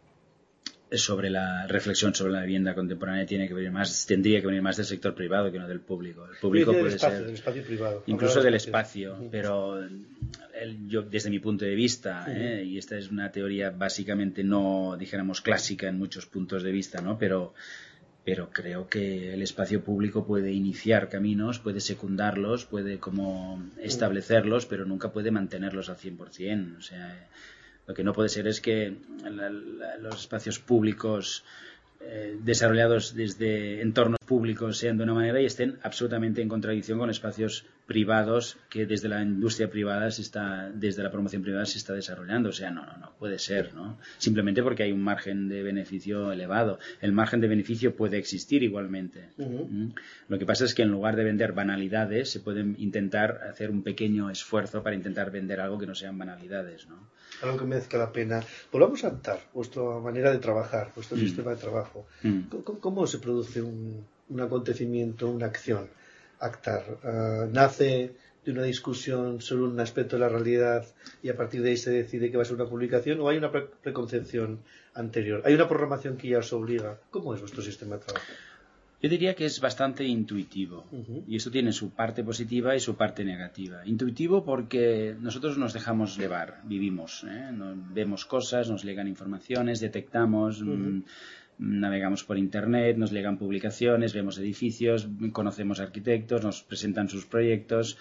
Speaker 2: sobre la reflexión sobre la vivienda contemporánea tiene que venir más, tendría que venir más del sector privado que no del público. El público puede
Speaker 1: espacio,
Speaker 2: ser
Speaker 1: del espacio privado,
Speaker 2: incluso del
Speaker 1: espacio.
Speaker 2: espacio, pero el, yo desde mi punto de vista, uh-huh. ¿eh? Y esta es una teoría básicamente no, dijéramos, clásica en muchos puntos de vista, ¿no? Pero pero creo que el espacio público puede iniciar caminos, puede secundarlos, puede como establecerlos, pero nunca puede mantenerlos al cien por ciento. O sea, lo que no puede ser es que la, la, los espacios públicos eh, desarrollados desde entornos públicos sean de una manera y estén absolutamente en contradicción con espacios privados que desde la industria privada se está, desde la promoción privada se está desarrollando. O sea, no, no, no puede ser, ¿no? Simplemente porque hay un margen de beneficio elevado. El margen de beneficio puede existir igualmente. Uh-huh. ¿Mm? Lo que pasa es que en lugar de vender banalidades, se puede intentar hacer un pequeño esfuerzo para intentar vender algo que no sean banalidades, ¿no?
Speaker 1: Algo que merezca la pena. Volvamos a adaptar vuestra manera de trabajar, vuestro mm. sistema de trabajo. Mm. ¿Cómo, ¿Cómo se produce un, un acontecimiento, una acción? Actar. Uh, ¿Nace de una discusión sobre un aspecto de la realidad y a partir de ahí se decide que va a ser una publicación? ¿O hay una pre- preconcepción anterior? ¿Hay una programación que ya os obliga? ¿Cómo es vuestro sistema de trabajo?
Speaker 2: Yo diría que es bastante intuitivo,
Speaker 1: uh-huh.
Speaker 2: y esto tiene su parte positiva y su parte negativa. Intuitivo porque nosotros nos dejamos llevar, vivimos, ¿eh? Nos vemos cosas, nos llegan informaciones, detectamos, uh-huh. mmm, navegamos por internet, nos llegan publicaciones, vemos edificios, conocemos arquitectos, nos presentan sus proyectos.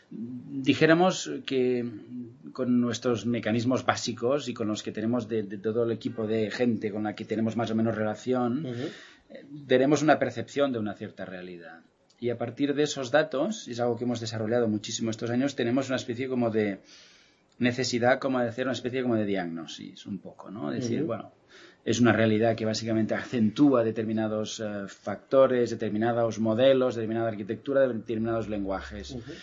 Speaker 2: Dijéramos que con nuestros mecanismos básicos y con los que tenemos de, de todo el equipo de gente con la que tenemos más o menos relación, uh-huh. tenemos una percepción de una cierta realidad. Y a partir de esos datos, y es algo que hemos desarrollado muchísimo estos años, tenemos una especie como de necesidad como de hacer una especie como de diagnosis, un poco, ¿no? Es decir, uh-huh. bueno, es una realidad que básicamente acentúa determinados uh, factores, determinados modelos, determinada arquitectura, determinados lenguajes. Uh-huh.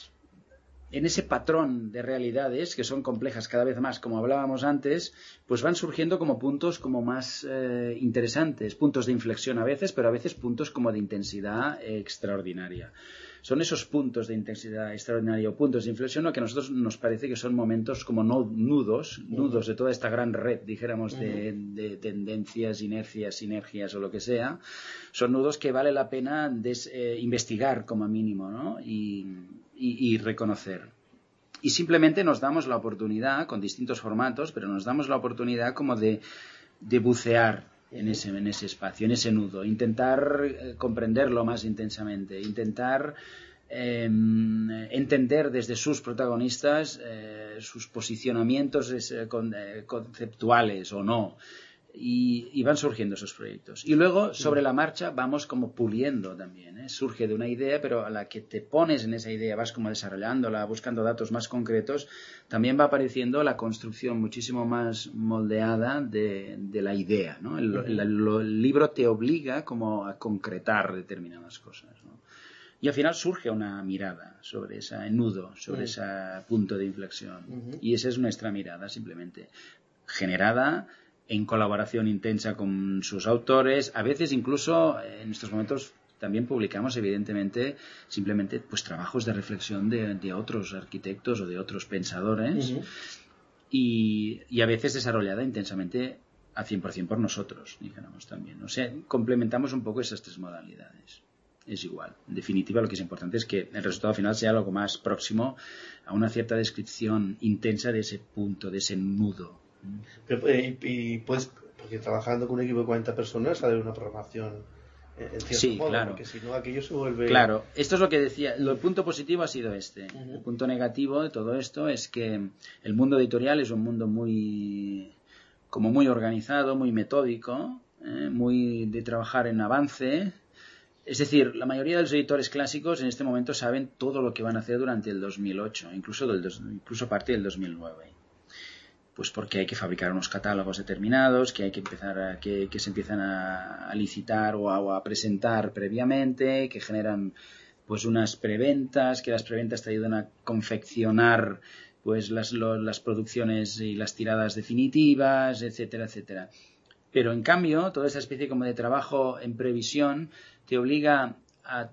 Speaker 2: En ese patrón de realidades, que son complejas cada vez más, como hablábamos antes, pues van surgiendo como puntos como más eh, interesantes, puntos de inflexión a veces, pero a veces puntos como de intensidad eh, extraordinaria. Son esos puntos de intensidad extraordinaria o puntos de inflexión lo que a nosotros nos parece que son momentos como no, nudos, uh-huh. nudos de toda esta gran red, dijéramos, uh-huh. de, de tendencias, inercias, sinergias o lo que sea. Son nudos que vale la pena des, eh, investigar como mínimo, ¿no? Y, y, y reconocer. Y simplemente nos damos la oportunidad, con distintos formatos, pero nos damos la oportunidad como de, de bucear en ese, en ese espacio, en ese nudo, intentar eh, comprenderlo más intensamente, intentar eh, entender desde sus protagonistas eh, sus posicionamientos eh, con, eh, conceptuales o no. Y, y van surgiendo esos proyectos. Y luego, sobre la marcha, vamos como puliendo también, ¿eh? Surge de una idea, pero a la que te pones en esa idea, vas como desarrollándola, buscando datos más concretos, también va apareciendo la construcción muchísimo más moldeada de, de la idea, ¿no? El, el, el, el libro te obliga como a concretar determinadas cosas, ¿no? Y al final surge una mirada sobre ese nudo, sobre uh-huh. ese punto de inflexión. Uh-huh. Y esa es nuestra mirada, simplemente. Generada en colaboración intensa con sus autores, a veces incluso en estos momentos también publicamos evidentemente simplemente pues trabajos de reflexión de, de otros arquitectos o de otros pensadores uh-huh. y, y a veces desarrollada intensamente a cien por ciento por nosotros, dijéramos también. O sea, complementamos un poco esas tres modalidades. Es igual. En definitiva, lo que es importante es que el resultado final sea algo más próximo a una cierta descripción intensa de ese punto, de ese nudo.
Speaker 1: Pero, y, y pues, porque trabajando con un equipo de cuarenta personas sale una programación en cierto
Speaker 2: sí,
Speaker 1: modo,
Speaker 2: claro.
Speaker 1: porque si no aquello se vuelve...
Speaker 2: Claro, esto es lo que decía, el punto positivo ha sido este.
Speaker 1: Uh-huh.
Speaker 2: El punto negativo de todo esto es que el mundo editorial es un mundo muy como muy organizado, muy metódico, ¿eh? Muy de trabajar en avance. Es decir, la mayoría de los editores clásicos en este momento saben todo lo que van a hacer durante el dos mil ocho, incluso, del dos, incluso parte del dos mil nueve. Pues porque hay que fabricar unos catálogos determinados, que hay que empezar a, que, que se empiezan a, a licitar o a, o a presentar previamente, que generan pues unas preventas, que las preventas te ayudan a confeccionar pues las, lo, las producciones y las tiradas definitivas, etcétera, etcétera. Pero en cambio, toda esa especie como de trabajo en previsión te obliga a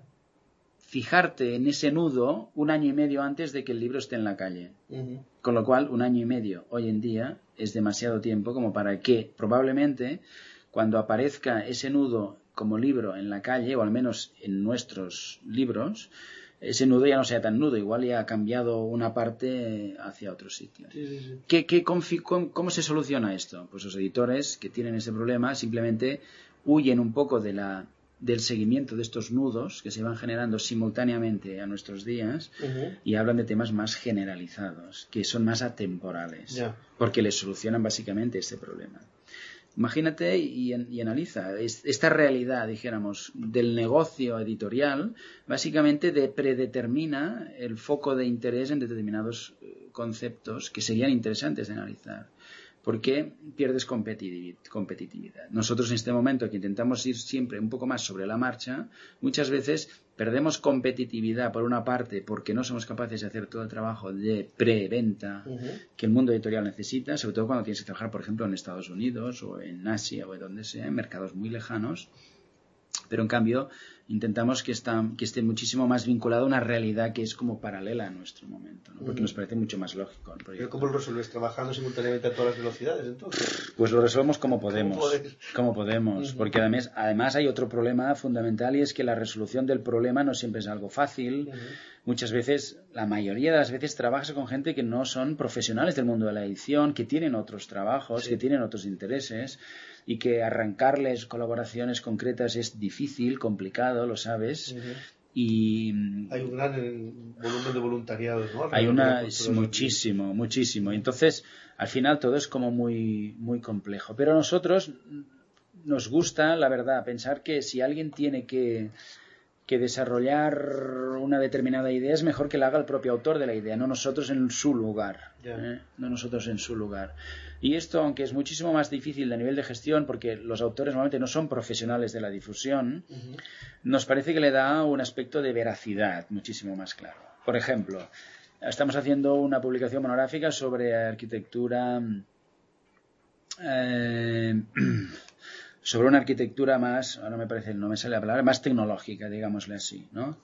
Speaker 2: fijarte en ese nudo un año y medio antes de que el libro esté en la calle. Uh-huh. Con lo cual, un año y medio hoy en día es demasiado tiempo como para que probablemente cuando aparezca ese nudo como libro en la calle, o al menos en nuestros libros, ese nudo ya no sea tan nudo, igual ya ha cambiado una parte hacia otro sitio.
Speaker 1: Sí, sí, sí.
Speaker 2: ¿Qué, qué, cómo, ¿Cómo se soluciona esto? Pues los editores que tienen ese problema simplemente huyen un poco de la, del seguimiento de estos nudos que se van generando simultáneamente a nuestros días uh-huh. y hablan de temas más generalizados, que son más atemporales, yeah. porque les solucionan básicamente este problema. Imagínate y, y analiza esta realidad, dijéramos, del negocio editorial, básicamente de predetermina el foco de interés en determinados conceptos que serían interesantes de analizar. ¿Por qué pierdes competitividad? Nosotros en este momento que intentamos ir siempre un poco más sobre la marcha, muchas veces perdemos competitividad por una parte porque no somos capaces de hacer todo el trabajo de preventa uh-huh. que el mundo editorial necesita, sobre todo cuando tienes que trabajar, por ejemplo, en Estados Unidos o en Asia o en donde sea, en mercados muy lejanos. Pero en cambio intentamos que, está, que esté muchísimo más vinculado a una realidad que es como paralela a nuestro momento, ¿no? Porque uh-huh. nos parece mucho más lógico.
Speaker 1: ¿Pero cómo lo resuelves? ¿Trabajando simultáneamente a todas las velocidades entonces?
Speaker 2: Pues lo resolvemos como podemos. Como podemos. Uh-huh. Porque además, además hay otro problema fundamental y es que la resolución del problema no siempre es algo fácil. Uh-huh. Muchas veces, la mayoría de las veces trabajas con gente que no son profesionales del mundo de la edición, que tienen otros trabajos, sí. que tienen otros intereses y que arrancarles colaboraciones concretas es difícil, complicado, lo sabes. Uh-huh. Y
Speaker 1: hay un gran volumen de voluntariados, ¿no?
Speaker 2: Hay una, es muchísimo, aquí. muchísimo. Entonces, al final todo es como muy, muy complejo. Pero a nosotros nos gusta, la verdad, pensar que si alguien tiene que, que desarrollar una determinada idea, es mejor que la haga el propio autor de la idea, no nosotros en su lugar. Yeah. ¿eh? No nosotros en su lugar. Y esto, aunque es muchísimo más difícil a nivel de gestión, porque los autores normalmente no son profesionales de la difusión, uh-huh. nos parece que le da un aspecto de veracidad muchísimo más claro. Por ejemplo, estamos haciendo una publicación monográfica sobre arquitectura, eh, sobre una arquitectura más, ahora me parece, no me sale la palabra, más tecnológica, digámosle así, ¿no?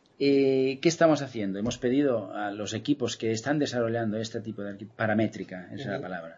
Speaker 2: Eh, ¿Qué estamos haciendo? Hemos pedido a los equipos que están desarrollando este tipo de arquitectura, paramétrica, esa uh-huh. es la palabra,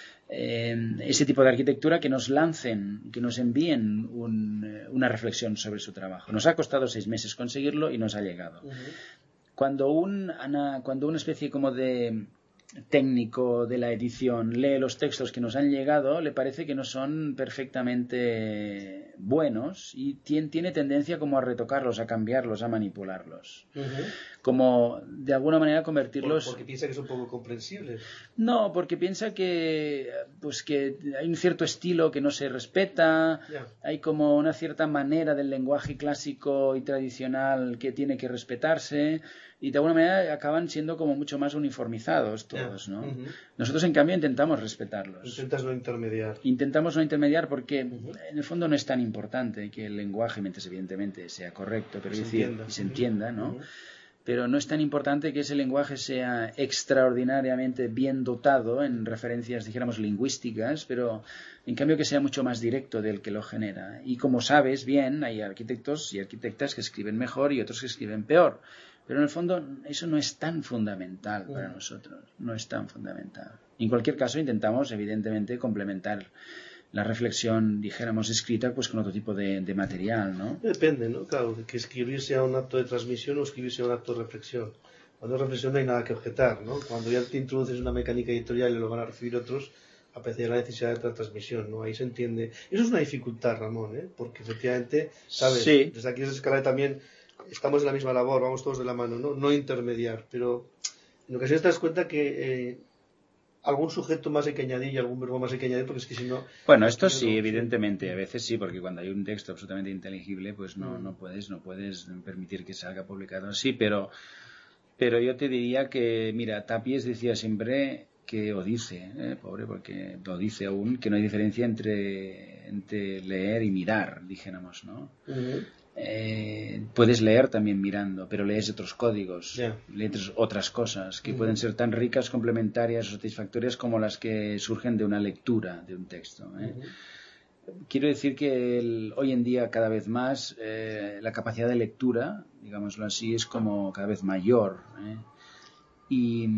Speaker 2: eh, ese tipo de arquitectura que nos lancen, que nos envíen un, una reflexión sobre su trabajo. Nos ha costado seis meses conseguirlo y nos ha llegado. Uh-huh. Cuando, un, ana, cuando una especie como de técnico de la edición lee los textos que nos han llegado, le parece que no son perfectamente buenos y tiene, tiene tendencia como a retocarlos, a cambiarlos, a manipularlos. Uh-huh. Como de alguna manera convertirlos...
Speaker 1: ¿Porque piensa que son poco comprensibles?
Speaker 2: No, porque piensa que, pues que hay un cierto estilo que no se respeta, yeah. hay como una cierta manera del lenguaje clásico y tradicional que tiene que respetarse y de alguna manera acaban siendo como mucho más uniformizados todos, yeah. ¿no? Uh-huh. Nosotros en cambio intentamos respetarlos.
Speaker 1: Intentas no intermediar.
Speaker 2: Intentamos no intermediar porque uh-huh. en el fondo no es tan importante que el lenguaje, mientras evidentemente sea correcto, pero
Speaker 1: se
Speaker 2: decir,
Speaker 1: entienda.
Speaker 2: y se entienda, ¿no?
Speaker 1: Uh-huh.
Speaker 2: Pero no es tan importante que ese lenguaje sea extraordinariamente bien dotado en referencias, dijéramos, lingüísticas, pero en cambio que sea mucho más directo del que lo genera. Y como sabes bien, hay arquitectos y arquitectas que escriben mejor y otros que escriben peor. Pero en el fondo eso no es tan fundamental para nosotros, no es tan fundamental. En cualquier caso intentamos, evidentemente, complementar la reflexión, dijéramos, escrita pues con otro tipo de, de material, ¿no?
Speaker 1: Depende, ¿no? Claro, que escribir sea un acto de transmisión o escribir sea un acto de reflexión. Cuando es reflexión no hay nada que objetar, ¿no? Cuando ya te introduces una mecánica editorial y lo van a recibir otros, apreciar la necesidad de la transmisión, ¿no? Ahí se entiende. Eso es una dificultad, Ramón, ¿eh? Porque efectivamente, ¿sabes? Sí. Desde aquí, desde Escala también estamos en la misma labor, vamos todos de la mano, ¿no? No intermediar, pero en ocasiones te das cuenta que... Eh, algún sujeto más hay que añadir y algún verbo más hay que añadir porque es que si no...
Speaker 2: Bueno, esto sí, no, evidentemente, sí. A veces sí, porque cuando hay un texto absolutamente inteligible, pues no, mm. no puedes no puedes permitir que salga publicado así, pero, pero yo te diría que, mira, Tapies decía siempre que, o dice, eh, pobre, porque lo dice aún, que no hay diferencia entre, entre leer y mirar, dijéramos, ¿no? Mm-hmm. Eh, puedes leer también mirando, pero lees otros códigos, yeah. lees otras cosas que uh-huh. pueden ser tan ricas, complementarias o satisfactorias como las que surgen de una lectura de un texto. ¿eh? Uh-huh. quiero decir que el, hoy en día cada vez más eh, la capacidad de lectura, digámoslo así, es como cada vez mayor. ¿eh? Y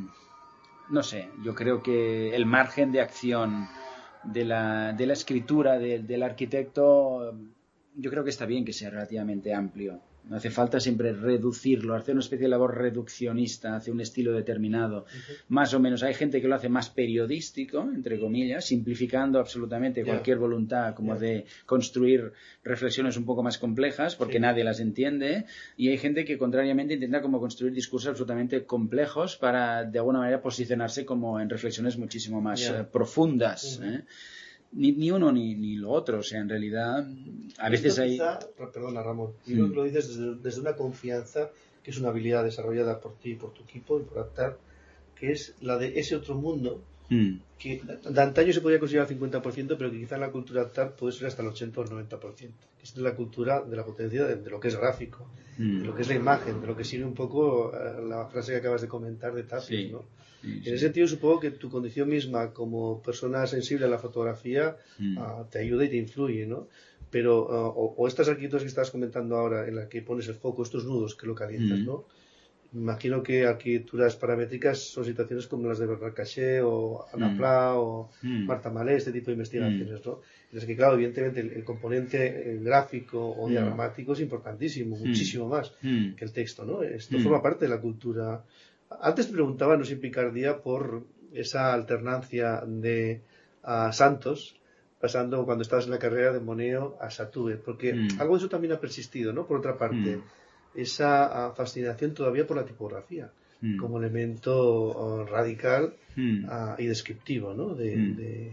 Speaker 2: no sé, yo creo que el margen de acción de la, de la escritura de, del arquitecto, yo creo que está bien que sea relativamente amplio. No hace falta siempre reducirlo, hacer una especie de labor reduccionista hacia un estilo determinado. Uh-huh. Más o menos hay gente que lo hace más periodístico, entre comillas, simplificando absolutamente yeah. cualquier voluntad como yeah. de construir reflexiones un poco más complejas, porque sí. nadie las entiende. Y hay gente que contrariamente intenta como construir discursos absolutamente complejos para de alguna manera posicionarse como en reflexiones muchísimo más yeah. eh, profundas. Uh-huh. ¿eh? Ni, ni uno ni, ni lo otro, o sea, en realidad a veces
Speaker 1: Esto
Speaker 2: hay...
Speaker 1: Quizá, perdona Ramón, sí. lo dices desde, desde una confianza que es una habilidad desarrollada por ti, por tu equipo y por Actar, que es la de ese otro mundo mm. que de antaño se podía considerar el cincuenta por ciento, pero que quizá en la cultura Actar puede ser hasta el ochenta o el noventa por ciento. Esta es la cultura de la potencia de, de lo que es gráfico, mm. de lo que es la imagen, de lo que sigue un poco uh, la frase que acabas de comentar de Tapis, sí. ¿no? Sí, en sí. ese sentido supongo que tu condición misma como persona sensible a la fotografía mm. uh, te ayuda y te influye, ¿no? Pero uh, o, o estas arquitecturas que estabas comentando ahora en las que pones el foco, estos nudos que localizas, mm. ¿no? Imagino que arquitecturas paramétricas son situaciones como las de Bernard Caché o Ana mm. Pla o mm. Marta Malé, este tipo de investigaciones, mm. ¿no? En las que, claro, evidentemente el, el componente el gráfico o mm. diagramático es importantísimo, mm. muchísimo más mm. que el texto, ¿no? Esto mm. forma parte de la cultura. Antes te preguntaba, no sin picardía, por esa alternancia de a Santos, pasando cuando estabas en la carrera de Moneo a Sature, porque mm. algo de eso también ha persistido, ¿no? Por otra parte, mm. esa fascinación todavía por la tipografía, mm. como elemento uh, radical mm. uh, y descriptivo, ¿no? De, mm. de...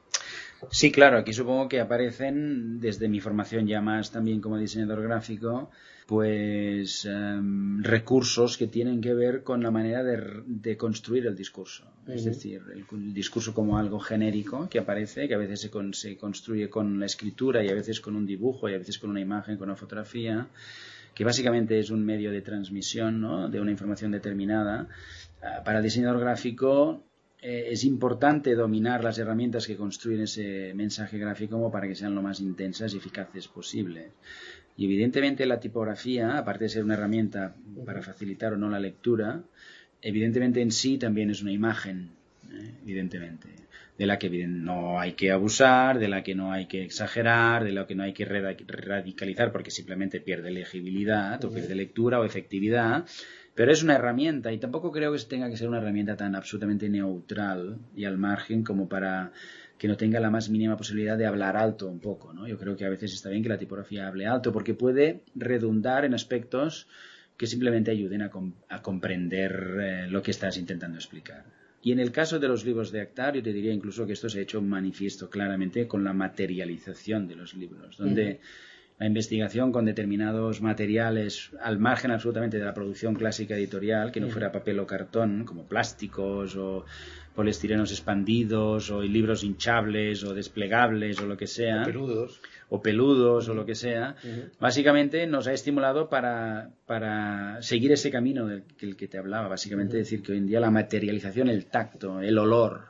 Speaker 2: Sí, claro, aquí supongo que aparecen, desde mi formación ya más también como diseñador gráfico, pues um, recursos que tienen que ver con la manera de, de construir el discurso. Uh-huh. Es decir, el, el discurso como algo genérico que aparece, que a veces se, con, se construye con la escritura y a veces con un dibujo y a veces con una imagen, con una fotografía, que básicamente es un medio de transmisión, ¿no? De una información determinada. Uh, para el diseñador gráfico eh, es importante dominar las herramientas que construyen ese mensaje gráfico como para que sean lo más intensas y eficaces posible. Y evidentemente la tipografía, aparte de ser una herramienta para facilitar o no la lectura, evidentemente en sí también es una imagen, ¿eh? evidentemente, de la que no hay que abusar, de la que no hay que exagerar, de la que no hay que radicalizar porque simplemente pierde legibilidad o pierde lectura o efectividad, pero es una herramienta y tampoco creo que tenga que ser una herramienta tan absolutamente neutral y al margen como para que no tenga la más mínima posibilidad de hablar alto un poco, ¿no? Yo creo que a veces está bien que la tipografía hable alto porque puede redundar en aspectos que simplemente ayuden a, com- a comprender eh, lo que estás intentando explicar. Y en el caso de los libros de Actar, yo te diría incluso que esto se ha hecho manifiesto claramente con la materialización de los libros, donde uh-huh. la investigación con determinados materiales al margen absolutamente de la producción clásica editorial, que no uh-huh. fuera papel o cartón, como plásticos o poliestirenos expandidos o libros hinchables o desplegables o lo que sea,
Speaker 1: o peludos,
Speaker 2: o, peludos, uh-huh. o lo que sea, uh-huh. básicamente nos ha estimulado para, para seguir ese camino del que, el que te hablaba, básicamente uh-huh. decir que hoy en día la materialización, el tacto, el olor,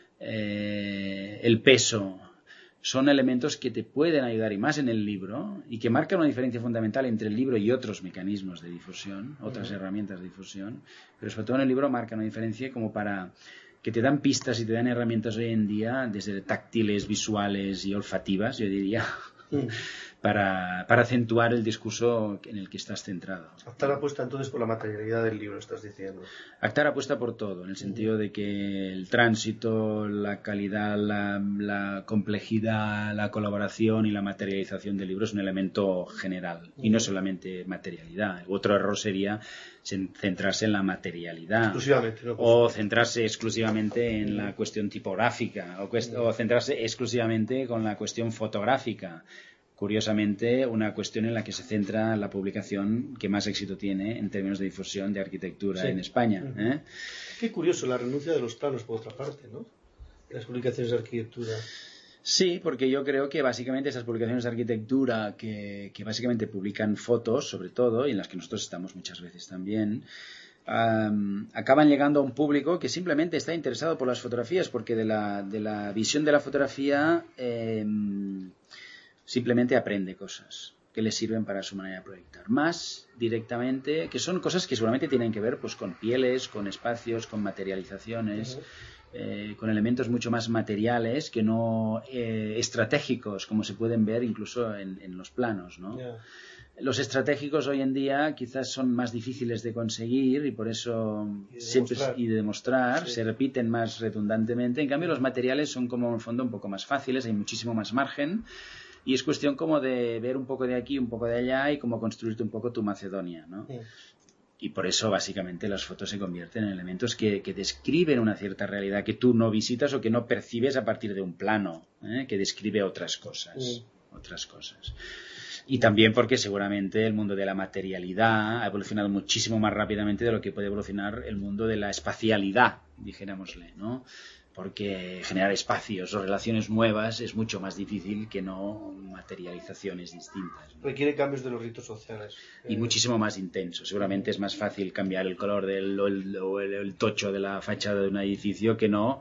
Speaker 2: eh, el peso, son elementos que te pueden ayudar, y más en el libro, y que marcan una diferencia fundamental entre el libro y otros mecanismos de difusión, otras uh-huh. herramientas de difusión, pero sobre todo en el libro marca una diferencia como para que te dan pistas y te dan herramientas hoy en día, desde táctiles, visuales y olfativas, yo diría, mm. para, para acentuar el discurso en el que estás centrado.
Speaker 1: Actar apuesta entonces por la materialidad del libro, estás diciendo.
Speaker 2: Actar apuesta por todo, en el sentido mm. de que el tránsito, la calidad, la, la complejidad, la colaboración y la materialización del libro es un elemento general, mm. y no solamente materialidad. Otro error sería centrarse en la materialidad
Speaker 1: exclusivamente, no,
Speaker 2: o centrarse exclusivamente en la cuestión tipográfica o, cuest- o centrarse exclusivamente con la cuestión fotográfica. Curiosamente, una cuestión en la que se centra la publicación que más éxito tiene en términos de difusión de arquitectura sí. en España. ¿eh?
Speaker 1: Qué curioso la renuncia de los planos por otra parte, ¿no? Las publicaciones de arquitectura.
Speaker 2: Sí, porque yo creo que básicamente esas publicaciones de arquitectura que, que básicamente publican fotos, sobre todo, y en las que nosotros estamos muchas veces también, um, acaban llegando a un público que simplemente está interesado por las fotografías, porque de la, de la visión de la fotografía eh, simplemente aprende cosas que le sirven para su manera de proyectar. Más directamente, que son cosas que seguramente tienen que ver pues con pieles, con espacios, con materializaciones, uh-huh. eh, con elementos mucho más materiales que no eh, estratégicos, como se pueden ver incluso en, en los planos, ¿no? Yeah. Los estratégicos hoy en día quizás son más difíciles de conseguir y por eso
Speaker 1: y de
Speaker 2: siempre
Speaker 1: demostrar.
Speaker 2: y de demostrar
Speaker 1: sí.
Speaker 2: se repiten más redundantemente. En cambio, los materiales son como en el fondo un poco más fáciles, hay muchísimo más margen. Y es cuestión como de ver un poco de aquí, un poco de allá y como construirte un poco tu Macedonia, ¿no? Sí. Y por eso básicamente las fotos se convierten en elementos que, que describen una cierta realidad que tú no visitas o que no percibes a partir de un plano, ¿eh? Que describe otras cosas, sí. otras cosas. Y también porque seguramente el mundo de la materialidad ha evolucionado muchísimo más rápidamente de lo que puede evolucionar el mundo de la espacialidad, dijéramosle, ¿no? Porque generar espacios o relaciones nuevas es mucho más difícil que no materializaciones distintas, ¿no?
Speaker 1: Requiere cambios de los ritos sociales.
Speaker 2: Y
Speaker 1: eh...
Speaker 2: muchísimo más intenso. Seguramente es más fácil cambiar el color del, o el, o el, el tocho de la fachada de un edificio que no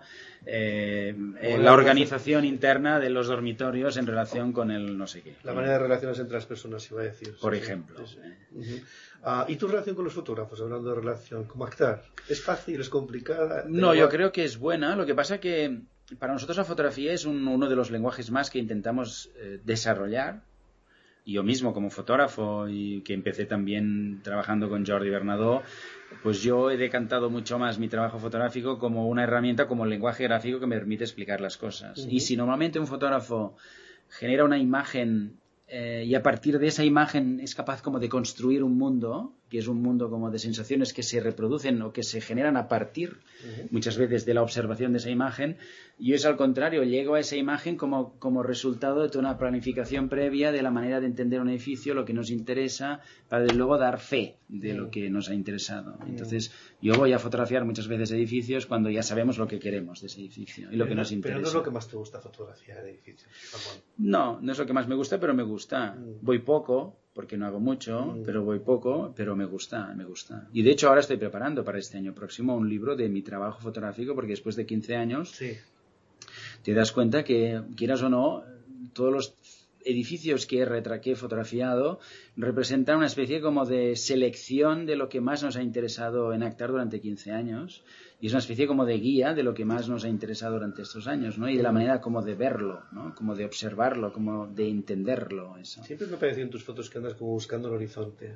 Speaker 2: eh, eh, la organización interna de los dormitorios en relación con el no sé qué.
Speaker 1: La manera de relacionarse entre las personas, iba a decir.
Speaker 2: Por
Speaker 1: sí,
Speaker 2: ejemplo.
Speaker 1: Sí, sí. Uh-huh. Uh, ¿Y tu relación con los fotógrafos, hablando de relación, como actor? ¿Es fácil, es complicada?
Speaker 2: No, yo creo que es buena. Lo que pasa que para nosotros la fotografía es un, uno de los lenguajes más que intentamos eh, desarrollar. Yo mismo como fotógrafo y que empecé también trabajando con Jordi Bernadó, pues yo he decantado mucho más mi trabajo fotográfico como una herramienta, como el lenguaje gráfico que me permite explicar las cosas. Uh-huh. Y si normalmente un fotógrafo genera una imagen eh, y a partir de esa imagen es capaz como de construir un mundo, que es un mundo como de sensaciones que se reproducen o que se generan a partir uh-huh. muchas veces de la observación de esa imagen, yo es al contrario, llego a esa imagen como, como resultado de toda una planificación previa de la manera de entender un edificio, lo que nos interesa, para luego dar fe de lo que nos ha interesado. Entonces yo voy a fotografiar muchas veces edificios cuando ya sabemos lo que queremos de ese edificio y lo
Speaker 1: pero
Speaker 2: que
Speaker 1: no,
Speaker 2: nos interesa.
Speaker 1: Pero no es lo que más te gusta fotografiar edificios, Ramón.
Speaker 2: No, no es lo que más me gusta, pero me gusta. Mm. Voy poco, porque no hago mucho, mm. pero voy poco, pero me gusta, me gusta. Y de hecho ahora estoy preparando para este año próximo un libro de mi trabajo fotográfico, porque después de quince años
Speaker 1: sí.
Speaker 2: te das cuenta que, quieras o no, todos los edificios que he, retra- que he fotografiado representan una especie como de selección de lo que más nos ha interesado en Actar durante quince años. Y es una especie como de guía de lo que más nos ha interesado durante estos años, ¿no? Y de la manera como de verlo, ¿no? Como de observarlo, como de entenderlo. Eso.
Speaker 1: Siempre me pareció en tus fotos que andas como buscando el horizonte.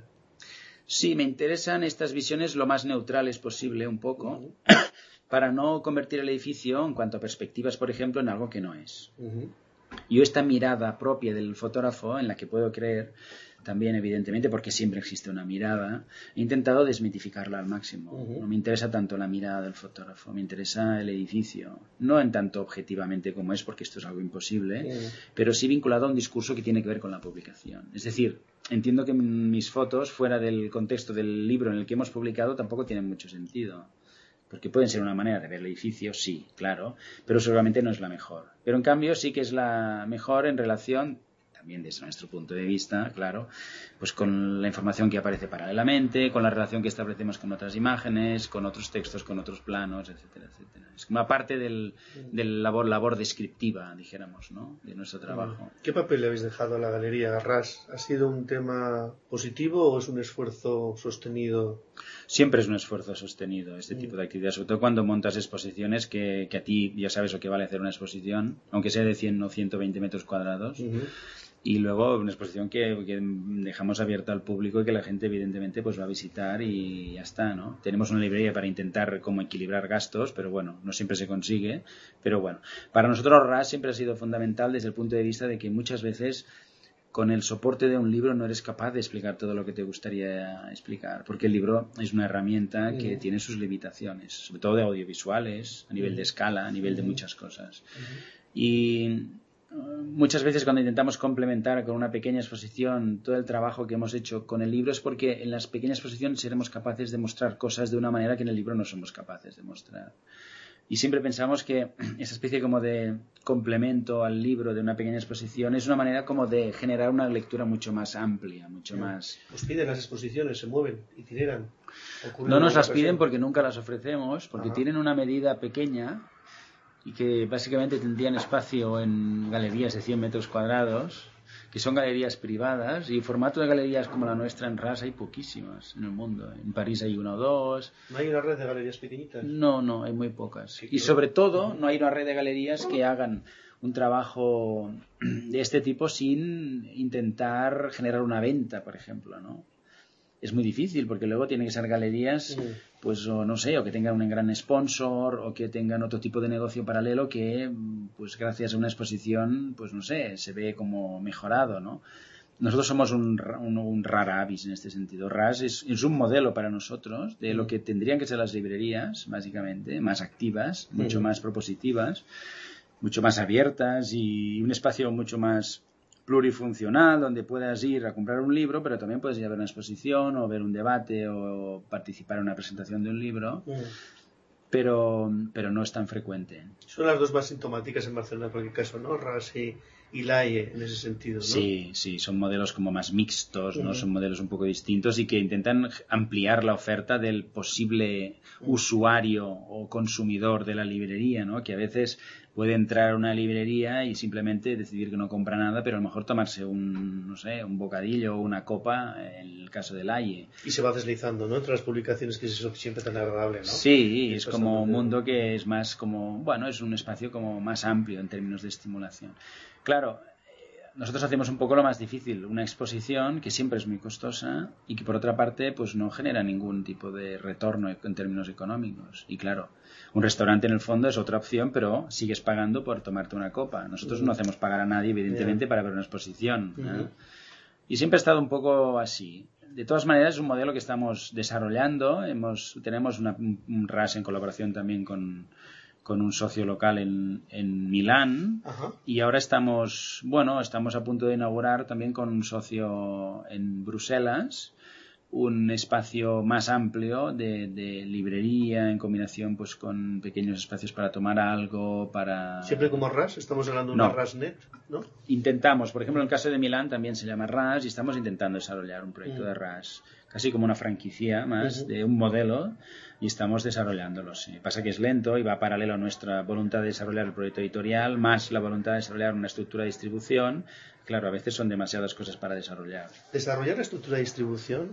Speaker 2: Sí, me interesan estas visiones lo más neutrales posible, un poco, uh-huh. para no convertir el edificio, en cuanto a perspectivas, por ejemplo, en algo que no es. Uh-huh. Yo esta mirada propia del fotógrafo, en la que puedo creer, también evidentemente, porque siempre existe una mirada, he intentado desmitificarla al máximo. Uh-huh. No me interesa tanto la mirada del fotógrafo, me interesa el edificio. No en tanto objetivamente como es, porque esto es algo imposible, uh-huh. pero sí vinculado a un discurso que tiene que ver con la publicación. Es decir, entiendo que mis fotos, fuera del contexto del libro en el que hemos publicado, tampoco tienen mucho sentido. Porque pueden ser una manera de ver el edificio, sí, claro, pero seguramente no es la mejor. Pero en cambio sí que es la mejor en relación, también desde nuestro punto de vista, claro, pues con la información que aparece paralelamente, con la relación que establecemos con otras imágenes, con otros textos, con otros planos, etcétera, etcétera. Es como una parte del, del labor, labor descriptiva, dijéramos, ¿no?, de nuestro trabajo.
Speaker 1: ¿Qué papel le habéis dejado a la Galería Arras? ¿Ha sido un tema positivo o es un esfuerzo sostenido?
Speaker 2: Siempre es un esfuerzo sostenido este tipo de actividades, sobre todo cuando montas exposiciones que, que a ti ya sabes lo que vale hacer una exposición, aunque sea de cien o ciento veinte metros cuadrados, uh-huh. y luego una exposición que, que dejamos abierta al público y que la gente evidentemente pues va a visitar y ya está, ¿no? Tenemos una librería para intentar como equilibrar gastos, pero bueno, no siempre se consigue, pero bueno, para nosotros R A S siempre ha sido fundamental desde el punto de vista de que muchas veces con el soporte de un libro no eres capaz de explicar todo lo que te gustaría explicar, porque el libro es una herramienta que uh-huh. tiene sus limitaciones, sobre todo de audiovisuales, a nivel uh-huh. de escala, a nivel uh-huh. de muchas cosas. Uh-huh. Y uh, muchas veces cuando intentamos complementar con una pequeña exposición todo el trabajo que hemos hecho con el libro es porque en las pequeñas exposiciones seremos capaces de mostrar cosas de una manera que en el libro no somos capaces de mostrar. Y siempre pensamos que esa especie como de complemento al libro de una pequeña exposición es una manera como de generar una lectura mucho más amplia, mucho
Speaker 1: sí.
Speaker 2: más...
Speaker 1: Os piden las exposiciones, se mueven, itineran.
Speaker 2: No nos las piden porque nunca las ofrecemos, porque
Speaker 1: Ajá.
Speaker 2: tienen una medida pequeña y que básicamente tendrían espacio en galerías de cien metros cuadrados, que son galerías privadas, y formato de galerías como la nuestra en Reims hay poquísimas en el mundo. En París hay una o dos.
Speaker 1: ¿No hay una red de galerías pequeñitas?
Speaker 2: No, no, hay muy pocas.
Speaker 1: Sí,
Speaker 2: y sobre todo, no hay una red de galerías que hagan un trabajo de este tipo sin intentar generar una venta, por ejemplo, ¿no? Es muy difícil porque luego tienen que ser galerías, pues o no sé, o que tengan un gran sponsor o que tengan otro tipo de negocio paralelo que, pues gracias a una exposición, pues no sé, se ve como mejorado, ¿no? Nosotros somos un, un, un rara avis en este sentido. R A S es, es un modelo para nosotros de lo que tendrían que ser las librerías, básicamente, más activas, mucho
Speaker 1: uh-huh.
Speaker 2: más propositivas, mucho más abiertas y un espacio mucho más plurifuncional donde puedas ir a comprar un libro, pero también puedes ir a ver una exposición o ver un debate o participar en una presentación de un libro, uh-huh. pero, pero no es tan frecuente.
Speaker 1: Son las dos más sintomáticas en Barcelona en cualquier caso, ¿no? R A S y, y L A I E en ese sentido, ¿no?
Speaker 2: Sí, sí, son modelos como más mixtos, ¿no? Uh-huh. Son modelos un poco distintos y que intentan ampliar la oferta del posible uh-huh. usuario o consumidor de la librería, ¿no? Que a veces puede entrar a una librería y simplemente decidir que no compra nada, pero a lo mejor tomarse un, no sé, un bocadillo o una copa, en el caso del A I E.
Speaker 1: Y se va deslizando, ¿no? Entre las publicaciones, que es eso siempre tan agradable, ¿no?
Speaker 2: Sí, es como un mundo que es más como, bueno, es un espacio como más amplio en términos de estimulación. Claro, nosotros hacemos un poco lo más difícil, una exposición que siempre es muy costosa y que por otra parte pues no genera ningún tipo de retorno en términos económicos. Y claro, un restaurante en el fondo es otra opción, pero sigues pagando por tomarte una copa. Nosotros uh-huh. no hacemos pagar a nadie, evidentemente, yeah. para ver una exposición. ¿eh? Uh-huh. Y siempre ha estado un poco así. De todas maneras, es un modelo que estamos desarrollando. Hemos, tenemos una, un R A S en colaboración también con... con un socio local en, en Milán. Ajá. Y ahora estamos, bueno, estamos a punto de inaugurar también con un socio en Bruselas un espacio más amplio de, de librería en combinación pues con pequeños espacios para tomar algo, para...
Speaker 1: ¿Siempre como R A S? ¿Estamos hablando de una
Speaker 2: no.
Speaker 1: R A S net? ¿No?
Speaker 2: Intentamos, por ejemplo, en el caso de Milán también se llama R A S y estamos intentando desarrollar un proyecto uh-huh. de R A S, casi como una franquicia más, uh-huh. de un modelo, y estamos desarrollándolo. Sí. Pasa que es lento y va paralelo a nuestra voluntad de desarrollar el proyecto editorial, más la voluntad de desarrollar una estructura de distribución. Claro, a veces son demasiadas cosas para desarrollar.
Speaker 1: ¿Desarrollar la estructura de distribución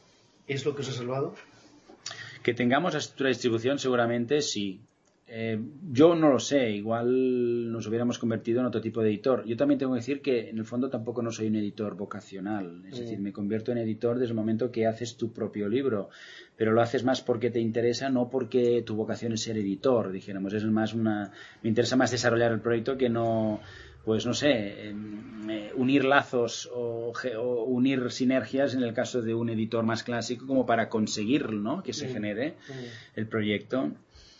Speaker 1: es lo que os ha salvado?
Speaker 2: Que tengamos la estructura de distribución seguramente sí. Eh, yo no lo sé, igual nos hubiéramos convertido en otro tipo de editor. Yo también tengo que decir que en el fondo tampoco no soy un editor vocacional, es mm. decir, me convierto en editor desde el momento que haces tu propio libro, pero lo haces más porque te interesa, no porque tu vocación es ser editor, dijéramos. Es más una, me interesa más desarrollar el proyecto que no, pues no sé, eh, unir lazos o, o unir sinergias en el caso de un editor más clásico como para conseguir, ¿no?, que se mm. genere mm. el proyecto.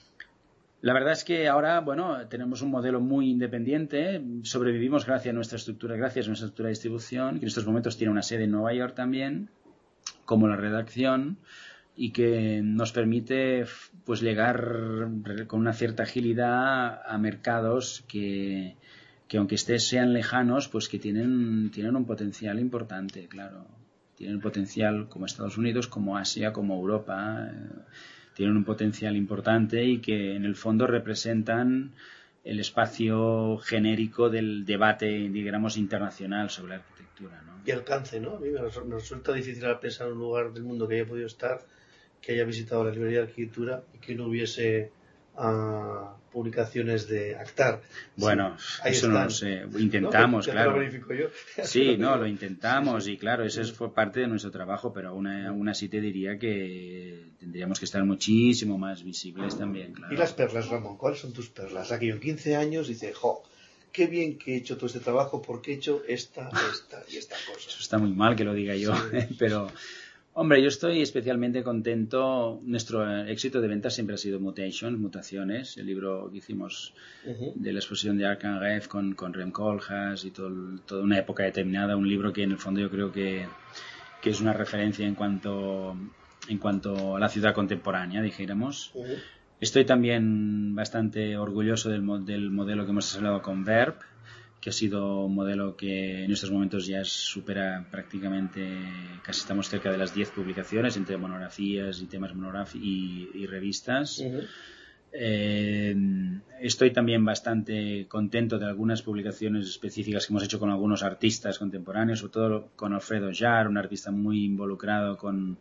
Speaker 2: La verdad es que ahora, bueno, tenemos un modelo muy independiente, sobrevivimos gracias a nuestra estructura, gracias a nuestra estructura de distribución, que en estos momentos tiene una sede en Nueva York también, como la redacción, y que nos permite pues llegar con una cierta agilidad a mercados que, que aunque estés sean lejanos, pues que tienen, tienen un potencial importante, claro. Tienen un potencial como Estados Unidos, como Asia, como Europa. Tienen un potencial importante y que en el fondo representan el espacio genérico del debate, digamos, internacional sobre la arquitectura, ¿no?
Speaker 1: Y alcance, ¿no? A mí me resulta difícil pensar en un lugar del mundo que haya podido estar, que haya visitado la librería de arquitectura y que no hubiese uh, publicaciones de Actar.
Speaker 2: Bueno, sí, eso están. No lo sé. Intentamos, no, claro.
Speaker 1: Lo verifico yo.
Speaker 2: Sí, no, lo intentamos y claro, eso fue parte de nuestro trabajo, pero aún, aún así te diría que tendríamos que estar muchísimo más visibles también, claro.
Speaker 1: ¿Y las perlas, Ramón? ¿Cuáles son tus perlas? Aquí en quince años dice, jo, qué bien que he hecho todo este trabajo porque he hecho esta, esta y esta cosa.
Speaker 2: Eso está muy mal que lo diga yo, sí. pero... Hombre, yo estoy especialmente contento. Nuestro éxito de ventas siempre ha sido Mutations, Mutaciones, el libro que hicimos uh-huh. de la exposición de Arkham con, con Rem Koolhaas y todo, toda una época determinada, un libro que en el fondo yo creo que, que es una referencia en cuanto, en cuanto a la ciudad contemporánea, dijéramos. Uh-huh. Estoy también bastante orgulloso del, del modelo que hemos desarrollado con Verb, que ha sido un modelo que en estos momentos ya supera prácticamente, casi estamos cerca de las diez publicaciones entre monografías y temas monográficos y, y revistas. Uh-huh. Eh, estoy también bastante contento de algunas publicaciones específicas que hemos hecho con algunos artistas contemporáneos, sobre todo con Alfredo Jar, un artista muy involucrado con,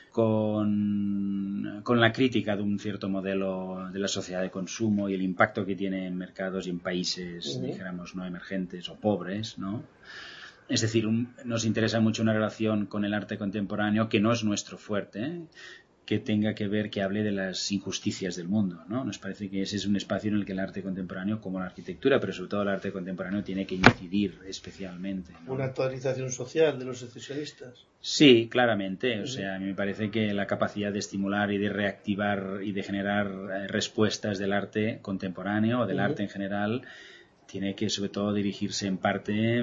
Speaker 2: con, con la crítica de un cierto modelo de la sociedad de consumo y el impacto que tiene en mercados y en países, uh-huh. dijéramos, no emergentes o pobres, ¿no? Es decir, un, nos interesa mucho una relación con el arte contemporáneo que no es nuestro fuerte, ¿eh? Que tenga que ver, que hable de las injusticias del mundo, ¿no? Nos parece que ese es un espacio en el que el arte contemporáneo, como la arquitectura, pero sobre todo el arte contemporáneo, tiene que incidir especialmente, ¿no?
Speaker 1: Una actualización social de los secesionistas.
Speaker 2: Sí, claramente. O sea, a mí me parece que la capacidad de estimular y de reactivar y de generar respuestas del arte contemporáneo o del uh-huh. arte en general tiene que, sobre todo, dirigirse en parte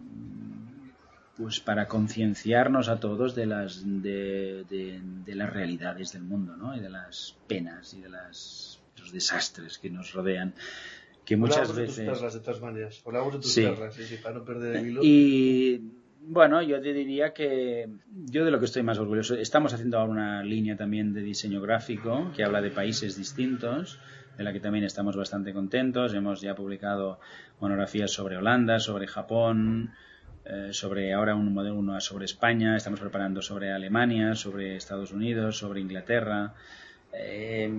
Speaker 2: pues para concienciarnos a todos de las de, de, de las realidades del mundo, ¿no? Y de las penas y de las los desastres que nos rodean, que muchas
Speaker 1: Hablamos
Speaker 2: veces
Speaker 1: de tus perlas, de todas maneras. Hablamos de tus
Speaker 2: sí.
Speaker 1: perlas, sí, sí, para no perder el hilo.
Speaker 2: Y bueno, yo te diría que yo de lo que estoy más orgulloso, estamos haciendo ahora una línea también de diseño gráfico que habla de países distintos, de la que también estamos bastante contentos. Hemos ya publicado monografías sobre Holanda, sobre Japón, eh, sobre ahora un modelo uno sobre España, estamos preparando sobre Alemania, sobre Estados Unidos, sobre Inglaterra. Eh,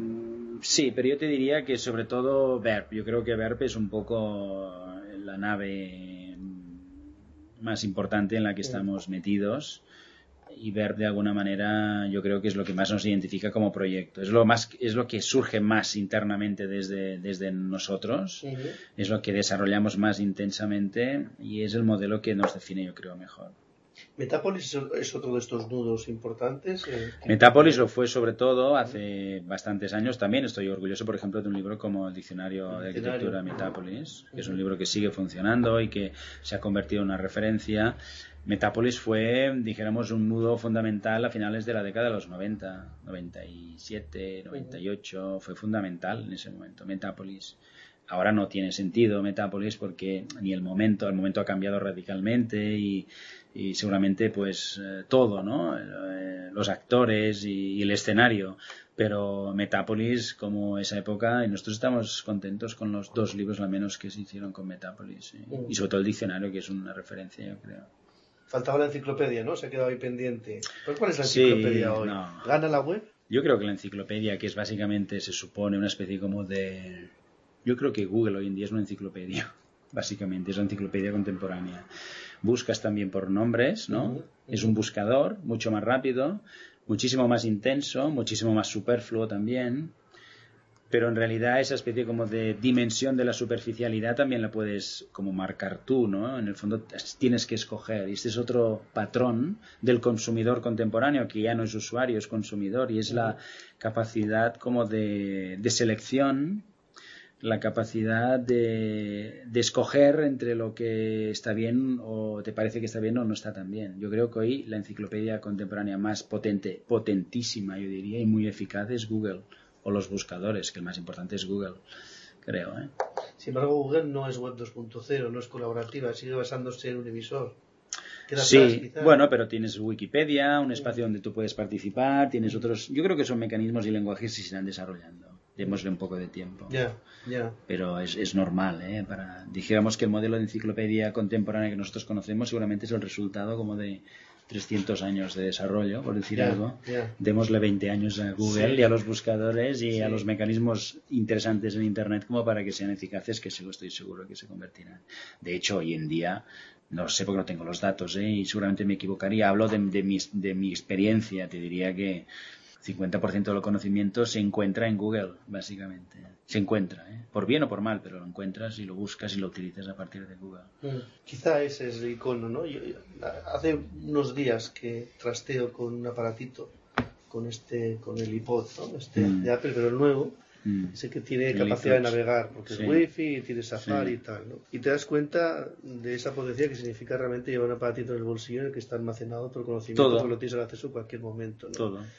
Speaker 2: sí, pero yo te diría que sobre todo Verb. Yo creo que Verb es un poco la nave más importante en la que estamos metidos, y Verb de alguna manera yo creo que es lo que más nos identifica como proyecto, es lo más es lo que surge más internamente desde, desde nosotros, uh-huh. es lo que desarrollamos más intensamente y es el modelo que nos define, yo creo, mejor.
Speaker 1: ¿Metápolis es otro de estos nudos importantes?
Speaker 2: Metápolis lo fue sobre todo hace bastantes años. También estoy orgulloso, por ejemplo, de un libro como el Diccionario de Arquitectura Metápolis, que es un libro que sigue funcionando y que se ha convertido en una referencia. Metápolis fue, dijéramos, un nudo fundamental a finales de la década de los noventa, noventa y siete, noventa y ocho, fue fundamental en ese momento, Metápolis. Ahora no tiene sentido Metápolis porque ni el momento, el momento ha cambiado radicalmente y, y seguramente pues eh, todo, ¿no? Eh, los actores y, y el escenario, pero Metápolis como esa época, y nosotros estamos contentos con los dos libros al menos que se hicieron con Metápolis, ¿sí? uh. y sobre todo el diccionario, que es una referencia, yo creo.
Speaker 1: Faltaba la enciclopedia, ¿no? Se ha quedado ahí pendiente. ¿Pues cuál es la enciclopedia sí, hoy?
Speaker 2: No.
Speaker 1: ¿Gana la web?
Speaker 2: Yo creo que la enciclopedia, que es básicamente, se supone una especie como de... Yo creo que Google hoy en día es una enciclopedia, básicamente, es una enciclopedia contemporánea. Buscas también por nombres, ¿no? Uh-huh, uh-huh. Es un buscador mucho más rápido, muchísimo más intenso, muchísimo más superfluo también, pero en realidad esa especie como de dimensión de la superficialidad también la puedes como marcar tú, ¿no? En el fondo tienes que escoger, y este es otro patrón del consumidor contemporáneo, que ya no es usuario, es consumidor, y es uh-huh. la capacidad como de, de selección, la capacidad de, de escoger entre lo que está bien o te parece que está bien o no está tan bien. Yo creo que hoy la enciclopedia contemporánea más potente, potentísima yo diría, y muy eficaz es Google, o los buscadores, que el más importante es Google, creo, ¿eh?
Speaker 1: Sin embargo, Google no es web dos punto cero, no es colaborativa, sigue basándose en un emisor.
Speaker 2: Sí, atrás, quizá, bueno, ¿no? Pero tienes Wikipedia, un espacio donde tú puedes participar, tienes otros... Yo creo que son mecanismos y lenguajes que se están desarrollando. Démosle un poco de tiempo.
Speaker 1: Ya, yeah, ya. Yeah.
Speaker 2: Pero es, es normal, ¿eh? Para, dijéramos que el modelo de enciclopedia contemporánea que nosotros conocemos seguramente es el resultado como de trescientos años de desarrollo, por decir yeah, algo. Yeah. Démosle veinte años a Google sí. y a los buscadores y sí. a los mecanismos interesantes en Internet como para que sean eficaces, que estoy seguro que se convertirán. De hecho, hoy en día, no sé porque no tengo los datos, ¿eh? Y seguramente me equivocaría, hablo de, de, mi, de mi experiencia, te diría que cincuenta por ciento del conocimiento se encuentra en Google, básicamente. Se encuentra, ¿eh? Por bien o por mal, pero lo encuentras y lo buscas y lo utilizas a partir de Google.
Speaker 1: Mm, quizá ese es el icono, ¿no? Yo, yo, hace unos días que trasteo con un aparatito, con este, con el iPod, ¿no? Este mm. de Apple, pero el nuevo. Mm. Ese que tiene el capacidad iPod. De navegar, porque sí. es wifi, tiene Safari sí. y tal, ¿no? Y te das cuenta de esa potencia que significa realmente llevar un aparatito en el bolsillo en el que está almacenado todo el conocimiento,
Speaker 2: todo.
Speaker 1: porque lo tienes al acceso en cualquier momento, ¿no?
Speaker 2: Todo.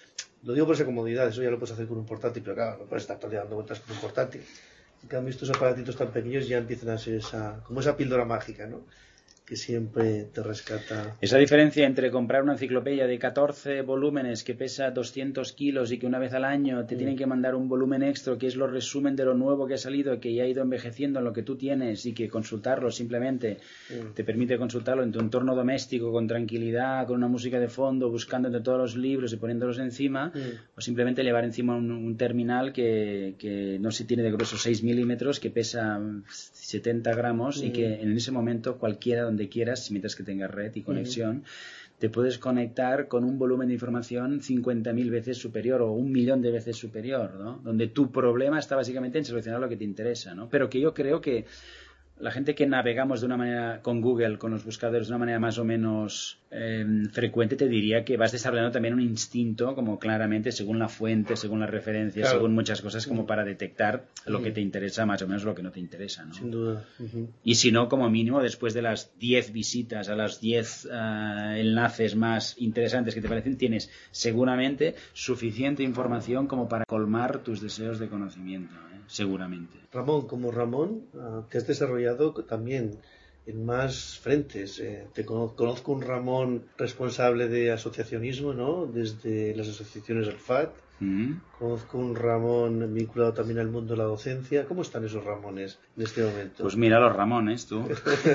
Speaker 1: Lo digo por esa comodidad, eso ya lo puedes hacer con un portátil, pero claro, no puedes estar todo el día dando vueltas con un portátil. En cambio, estos aparatitos tan pequeños ya empiezan a ser esa, como esa píldora mágica, ¿no? Que siempre te rescata.
Speaker 2: Esa diferencia entre comprar una enciclopedia de catorce volúmenes que pesa doscientos kilos y que una vez al año te mm. tienen que mandar un volumen extra que es lo resumen de lo nuevo que ha salido, que ya ha ido envejeciendo en lo que tú tienes, y que consultarlo simplemente mm. te permite consultarlo en tu entorno doméstico con tranquilidad, con una música de fondo, buscando entre todos los libros y poniéndolos encima, mm. o simplemente llevar encima un, un terminal que, que no se tiene de grueso seis milímetros, que pesa setenta gramos mm. y que en ese momento cualquiera donde quieras, mientras que tengas red y conexión, uh-huh. te puedes conectar con un volumen de información cincuenta mil veces superior o un millón de veces superior, ¿no? Donde tu problema está básicamente en solucionar lo que te interesa, ¿no? Pero que yo creo que la gente que navegamos de una manera con Google, con los buscadores, de una manera más o menos eh, frecuente, te diría que vas desarrollando también un instinto, como claramente, según la fuente, según las referencias, claro. según muchas cosas, como para detectar lo que te interesa, más o menos lo que no te interesa, ¿no?
Speaker 1: Sin duda. Uh-huh.
Speaker 2: Y si no, como mínimo, después de las diez visitas a las diez uh, enlaces más interesantes que te parecen, tienes seguramente suficiente información como para colmar tus deseos de conocimiento, ¿eh? Seguramente.
Speaker 1: Ramón, como Ramón, uh, te has desarrollado también en más frentes. Eh, te conozco un Ramón responsable de asociacionismo, ¿no? Desde las asociaciones del F A T. Mm-hmm. Conozco un Ramón vinculado también al mundo de la docencia. ¿Cómo están esos Ramones en este momento?
Speaker 2: Pues mira los Ramones, tú.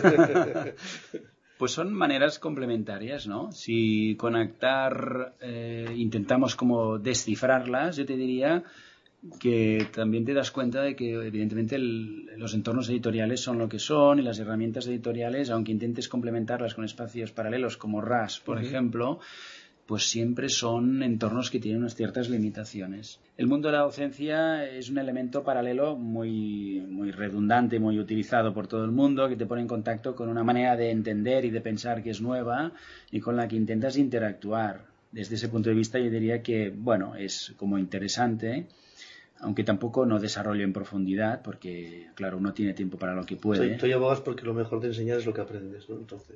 Speaker 2: Pues son maneras complementarias, ¿no? Si conectar, eh, intentamos como descifrarlas, yo te diría que también te das cuenta de que evidentemente el, los entornos editoriales son lo que son, y las herramientas editoriales, aunque intentes complementarlas con espacios paralelos como R A S, por uh-huh. ejemplo, pues siempre son entornos que tienen unas ciertas limitaciones. El mundo de la docencia es un elemento paralelo muy, muy redundante, muy utilizado por todo el mundo, que te pone en contacto con una manera de entender y de pensar que es nueva y con la que intentas interactuar. Desde ese punto de vista yo diría que, bueno, es como interesante, aunque tampoco no desarrollo en profundidad, porque, claro, uno tiene tiempo para lo que puede.
Speaker 1: Tú, tú ya abogas porque lo mejor de enseñar es lo que aprendes, ¿no? Entonces...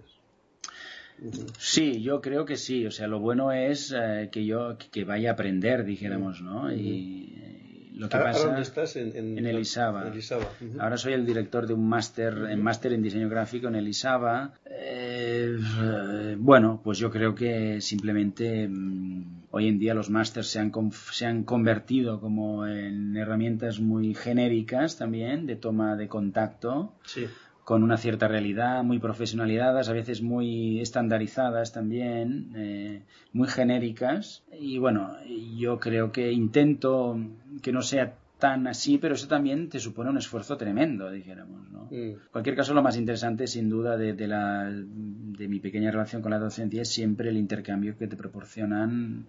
Speaker 1: Uh-huh.
Speaker 2: Sí, yo creo que sí. O sea, lo bueno es eh, que yo que vaya a aprender, dijéramos, ¿no? Uh-huh. Y eh, lo que
Speaker 1: ¿Ahora,
Speaker 2: pasa...
Speaker 1: ¿Dónde estás? En, en,
Speaker 2: en el ISABA.
Speaker 1: En el ISABA. Uh-huh.
Speaker 2: Ahora soy el director de un máster, uh-huh. en máster en diseño gráfico en el ISABA. Eh, eh, bueno, pues yo creo que simplemente mmm, hoy en día los másters se han, se han convertido como en herramientas muy genéricas también, de toma de contacto.
Speaker 1: Sí.
Speaker 2: Con una cierta realidad, muy profesionalizadas, a veces muy estandarizadas también, eh, muy genéricas. Y bueno, yo creo que intento que no sea tan así, pero eso también te supone un esfuerzo tremendo, dijéramos, ¿no? Mm. En cualquier caso, lo más interesante, sin duda, de, de, la, de mi pequeña relación con la docencia es siempre el intercambio que te proporcionan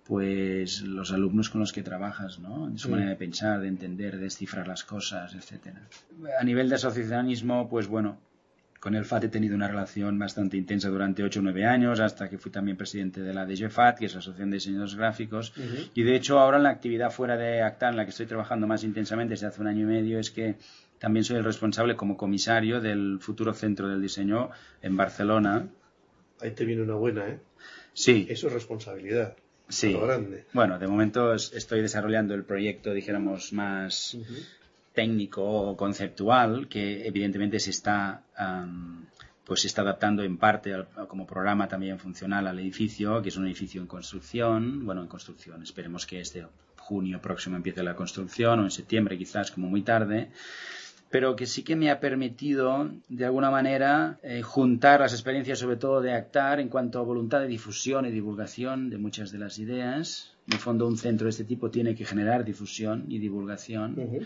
Speaker 2: pues los alumnos con los que trabajas, ¿no? En su sí. manera de pensar, de entender, de descifrar las cosas, etcétera. A nivel de asociacionismo, pues bueno, con el F A T he tenido una relación bastante intensa durante ocho o nueve años, hasta que fui también presidente de la D G F A T, que es la Asociación de Diseñadores Gráficos, uh-huh. y de hecho ahora en la actividad fuera de ACTA, en la que estoy trabajando más intensamente desde hace un año y medio, es que también soy el responsable como comisario del futuro Centro del Diseño en Barcelona.
Speaker 1: Ahí te viene una buena, ¿eh?
Speaker 2: Sí.
Speaker 1: Eso es responsabilidad.
Speaker 2: Sí, bueno, de momento estoy desarrollando el proyecto, dijéramos, más uh-huh. técnico o conceptual, que evidentemente se está, um, pues se está adaptando en parte al, como programa también funcional al edificio, que es un edificio en construcción, bueno, en construcción, esperemos que este junio próximo empiece la construcción, o en septiembre quizás, como muy tarde, pero que sí que me ha permitido, de alguna manera, eh, juntar las experiencias, sobre todo de ACTAR, en cuanto a voluntad de difusión y divulgación de muchas de las ideas. En el fondo, un centro de este tipo tiene que generar difusión y divulgación. Uh-huh.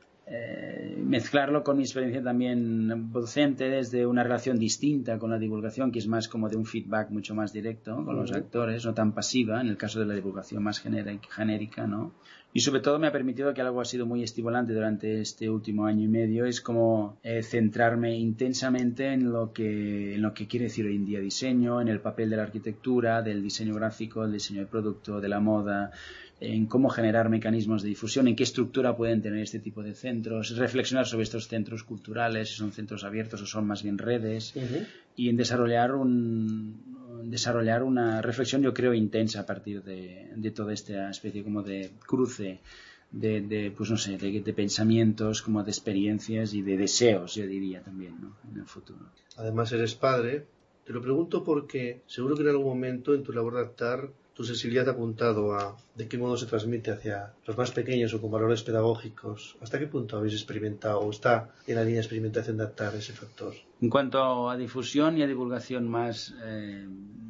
Speaker 2: Eh, mezclarlo con mi experiencia también docente, desde una relación distinta con la divulgación, que es más como de un feedback mucho más directo con uh-huh. los actores, no tan pasiva, en el caso de la divulgación más genérica, ¿no? Y sobre todo me ha permitido, que algo ha sido muy estimulante durante este último año y medio, es como eh, centrarme intensamente en lo que en lo que quiere decir hoy en día diseño, en el papel de la arquitectura, del diseño gráfico, del diseño de producto, de la moda, en cómo generar mecanismos de difusión, en qué estructura pueden tener este tipo de centros, reflexionar sobre estos centros culturales, si son centros abiertos o son más bien redes, uh-huh. y en desarrollar un, desarrollar una reflexión, yo creo, intensa a partir de, de toda esta especie como de cruce de, de pues no sé, de, de pensamientos, como de experiencias y de deseos, yo diría también, ¿no? En el futuro.
Speaker 1: Además eres padre. Te lo pregunto porque seguro que en algún momento en tu labor de adaptar tu sensibilidad ha apuntado a de qué modo se transmite hacia los más pequeños o con valores pedagógicos. ¿Hasta qué punto habéis experimentado o está en la línea de experimentación de adaptar ese factor?
Speaker 2: En cuanto a difusión y a divulgación más eh,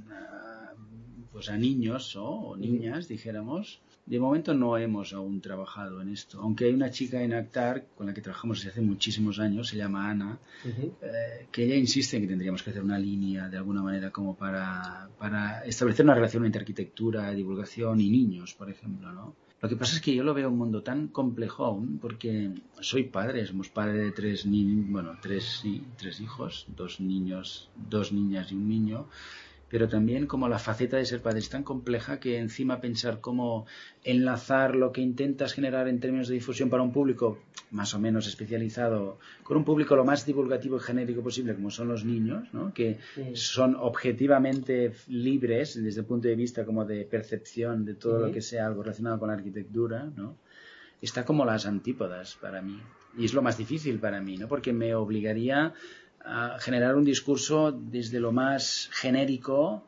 Speaker 2: a, pues a niños, ¿no? O niñas, dijéramos, de momento no hemos aún trabajado en esto. Aunque hay una chica en Actar con la que trabajamos desde hace muchísimos años, se llama Ana, uh-huh. eh, que ella insiste en que tendríamos que hacer una línea de alguna manera como para, para establecer una relación entre arquitectura, divulgación y niños, por ejemplo, ¿no? Lo que pasa es que yo lo veo un mundo tan complejo aún, porque soy padre, somos padre de tres niños, bueno, tres, sí, tres hijos, dos niños, dos niñas y un niño, pero también como la faceta de ser padre es tan compleja que encima pensar cómo enlazar lo que intentas generar en términos de difusión para un público más o menos especializado, con un público lo más divulgativo y genérico posible, como son los niños, ¿no? Que sí. son objetivamente libres desde el punto de vista como de percepción de todo uh-huh. lo que sea algo relacionado con la arquitectura, ¿no? Está como las antípodas para mí. Y es lo más difícil para mí, ¿no? Porque me obligaría a generar un discurso desde lo más genérico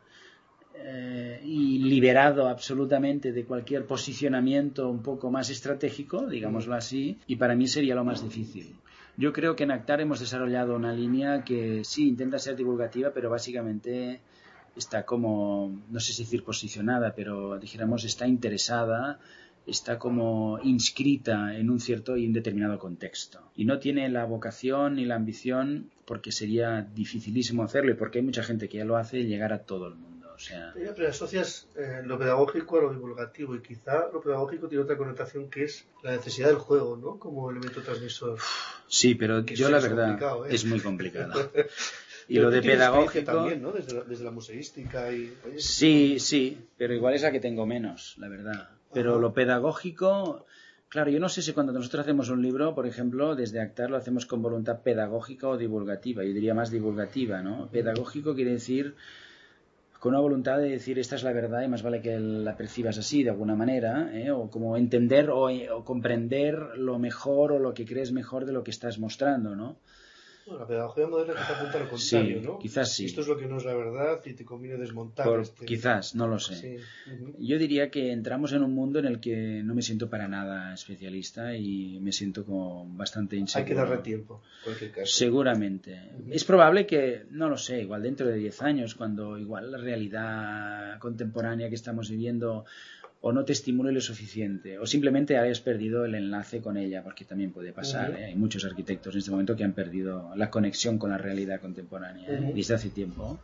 Speaker 2: eh, y liberado absolutamente de cualquier posicionamiento un poco más estratégico, digámoslo así, y para mí sería lo más difícil. Yo creo que en Actar hemos desarrollado una línea que sí intenta ser divulgativa, pero básicamente está como, no sé si decir posicionada, pero dijéramos está interesada, está como inscrita en un cierto y un determinado contexto. Y no tiene la vocación ni la ambición, porque sería dificilísimo hacerlo y porque hay mucha gente que ya lo hace, y llegar a todo el mundo. O sea...
Speaker 1: Pero asocias eh, lo pedagógico a lo divulgativo, y quizá lo pedagógico tiene otra connotación que es la necesidad del juego, ¿no? Como elemento transmisor.
Speaker 2: Sí, pero
Speaker 1: que
Speaker 2: yo la verdad
Speaker 1: ¿eh?
Speaker 2: es muy complicado. Y
Speaker 1: pero
Speaker 2: lo de pedagógico
Speaker 1: también, ¿no? Desde la, desde la museística y...
Speaker 2: Sí, sí, pero igual es la que tengo menos, la verdad. Pero Ajá. Lo pedagógico, claro, yo no sé si cuando nosotros hacemos un libro, por ejemplo, desde Actar lo hacemos con voluntad pedagógica o divulgativa. Yo diría más divulgativa, ¿no? Pedagógico quiere decir con una voluntad de decir esta es la verdad y más vale que la percibas así de alguna manera, ¿eh? O como entender o, o comprender lo mejor o lo que crees mejor de lo que estás mostrando, ¿no?
Speaker 1: Bueno, la pedagogía moderna quizás apunta a lo contrario,
Speaker 2: sí,
Speaker 1: ¿no?
Speaker 2: Quizás sí.
Speaker 1: Esto es lo que no es la verdad y te conviene desmontar.
Speaker 2: Por,
Speaker 1: este...
Speaker 2: Quizás, no lo sé.
Speaker 1: Sí. Uh-huh.
Speaker 2: Yo diría que entramos en un mundo en el que no me siento para nada especialista y me siento como bastante inseguro.
Speaker 1: Hay que darle tiempo, en cualquier caso.
Speaker 2: Seguramente. Uh-huh. Es probable que, no lo sé, igual dentro de diez años, cuando igual la realidad contemporánea que estamos viviendo o no te estimule lo suficiente, o simplemente hayas perdido el enlace con ella, porque también puede pasar, uh-huh. ¿eh? Hay muchos arquitectos en este momento que han perdido la conexión con la realidad contemporánea, ¿eh? Uh-huh. Desde hace tiempo.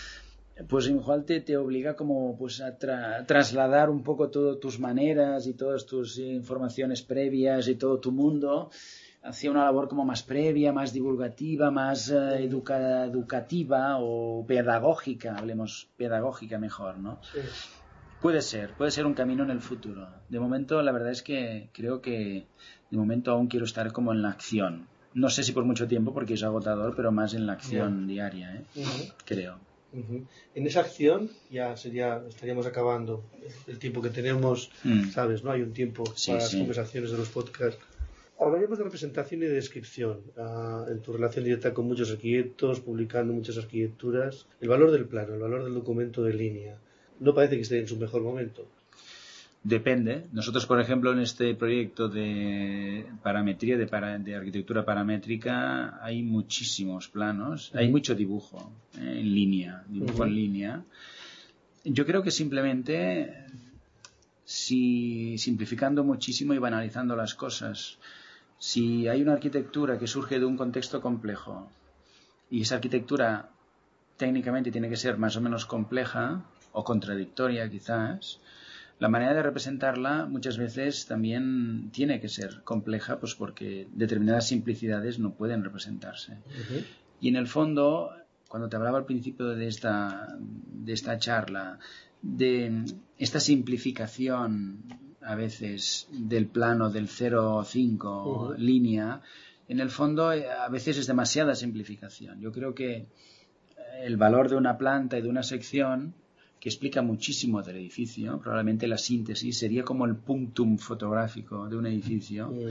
Speaker 2: Pues igual te, te obliga como pues a tra- trasladar un poco todas tus maneras y todas tus informaciones previas y todo tu mundo hacia una labor como más previa, más divulgativa, más uh, educa- educativa o pedagógica, hablemos pedagógica mejor, ¿no?
Speaker 1: Sí.
Speaker 2: Puede ser, puede ser un camino en el futuro. De momento, la verdad es que creo que de momento aún quiero estar como en la acción. No sé si por mucho tiempo porque es agotador, pero más en la acción yeah. diaria, ¿eh? Uh-huh. Creo.
Speaker 1: Uh-huh. En esa acción ya sería, estaríamos acabando el tiempo que tenemos, mm. ¿sabes? ¿No? Hay un tiempo
Speaker 2: sí,
Speaker 1: para
Speaker 2: sí.
Speaker 1: las conversaciones de los podcasts. Hablaremos de representación y de descripción uh, en tu relación directa con muchos arquitectos, publicando muchas arquitecturas. El valor del plano, el valor del documento de línea. No parece que esté en su mejor momento.
Speaker 2: Depende. Nosotros, por ejemplo, en este proyecto de parametría, de, para, de arquitectura paramétrica, hay muchísimos planos, uh-huh. hay mucho dibujo eh, en línea, dibujo uh-huh. en línea. Yo creo que simplemente, si simplificando muchísimo y banalizando las cosas, si hay una arquitectura que surge de un contexto complejo y esa arquitectura técnicamente tiene que ser más o menos compleja o contradictoria quizás, la manera de representarla muchas veces también tiene que ser compleja, pues porque determinadas simplicidades no pueden representarse. Uh-huh. Y en el fondo, cuando te hablaba al principio de esta, de esta charla, de esta simplificación a veces del plano del cero cinco uh-huh. línea, en el fondo a veces es demasiada simplificación. Yo creo que el valor de una planta y de una sección, que explica muchísimo del edificio. Probablemente la síntesis sería como el punctum fotográfico de un edificio. Mm.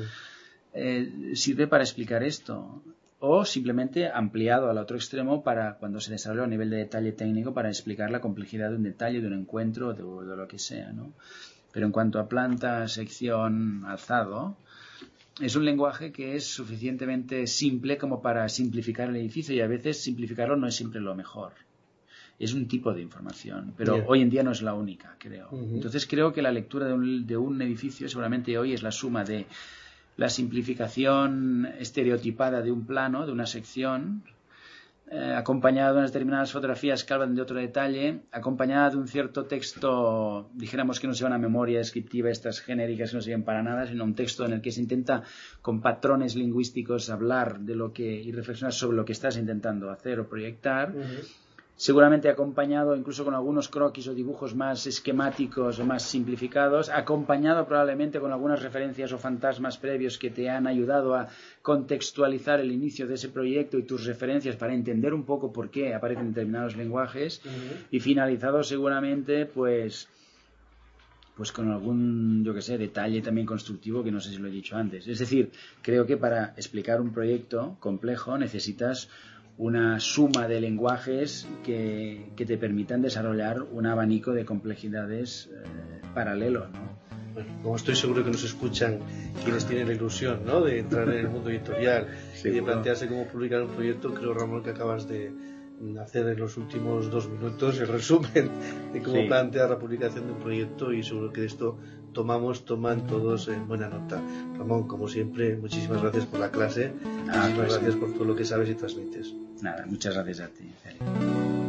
Speaker 2: Eh, sirve para explicar esto. O simplemente ampliado al otro extremo para cuando se desarrolla a nivel de detalle técnico para explicar la complejidad de un detalle, de un encuentro, de, de lo que sea, ¿no? Pero en cuanto a planta, sección, alzado, es un lenguaje que es suficientemente simple como para simplificar el edificio, y a veces simplificarlo no es siempre lo mejor. Es un tipo de información, pero yeah. hoy en día no es la única, creo. Uh-huh. Entonces creo que la lectura de un, de un edificio seguramente hoy es la suma de la simplificación estereotipada de un plano, de una sección, eh, acompañada de unas determinadas fotografías que hablan de otro detalle, acompañada de un cierto texto, dijéramos que no sea una memoria descriptiva, estas genéricas que no sirven para nada, sino un texto en el que se intenta, con patrones lingüísticos, hablar de lo que y reflexionar sobre lo que estás intentando hacer o proyectar. Uh-huh. Seguramente acompañado incluso con algunos croquis o dibujos más esquemáticos o más simplificados, acompañado probablemente con algunas referencias o fantasmas previos que te han ayudado a contextualizar el inicio de ese proyecto y tus referencias para entender un poco por qué aparecen determinados lenguajes. Uh-huh. Y finalizado seguramente pues pues con algún, yo que sé, detalle también constructivo que no sé si lo he dicho antes. Es decir, creo que para explicar un proyecto complejo necesitas una suma de lenguajes que, que te permitan desarrollar un abanico de complejidades eh, paralelo, ¿no?
Speaker 1: Bueno, como estoy seguro que nos escuchan quienes tienen la ilusión, ¿no?, de entrar en el mundo editorial y de plantearse cómo publicar un proyecto, creo, Ramón, que acabas de hacer en los últimos dos minutos el resumen de cómo sí. plantear la publicación de un proyecto, y seguro que de esto tomamos, toman todos en buena nota. Ramón, como siempre, muchísimas gracias por la clase, ah, muchísimas pues gracias sí. por todo lo que sabes y transmites.
Speaker 2: Nada, muchas gracias a ti.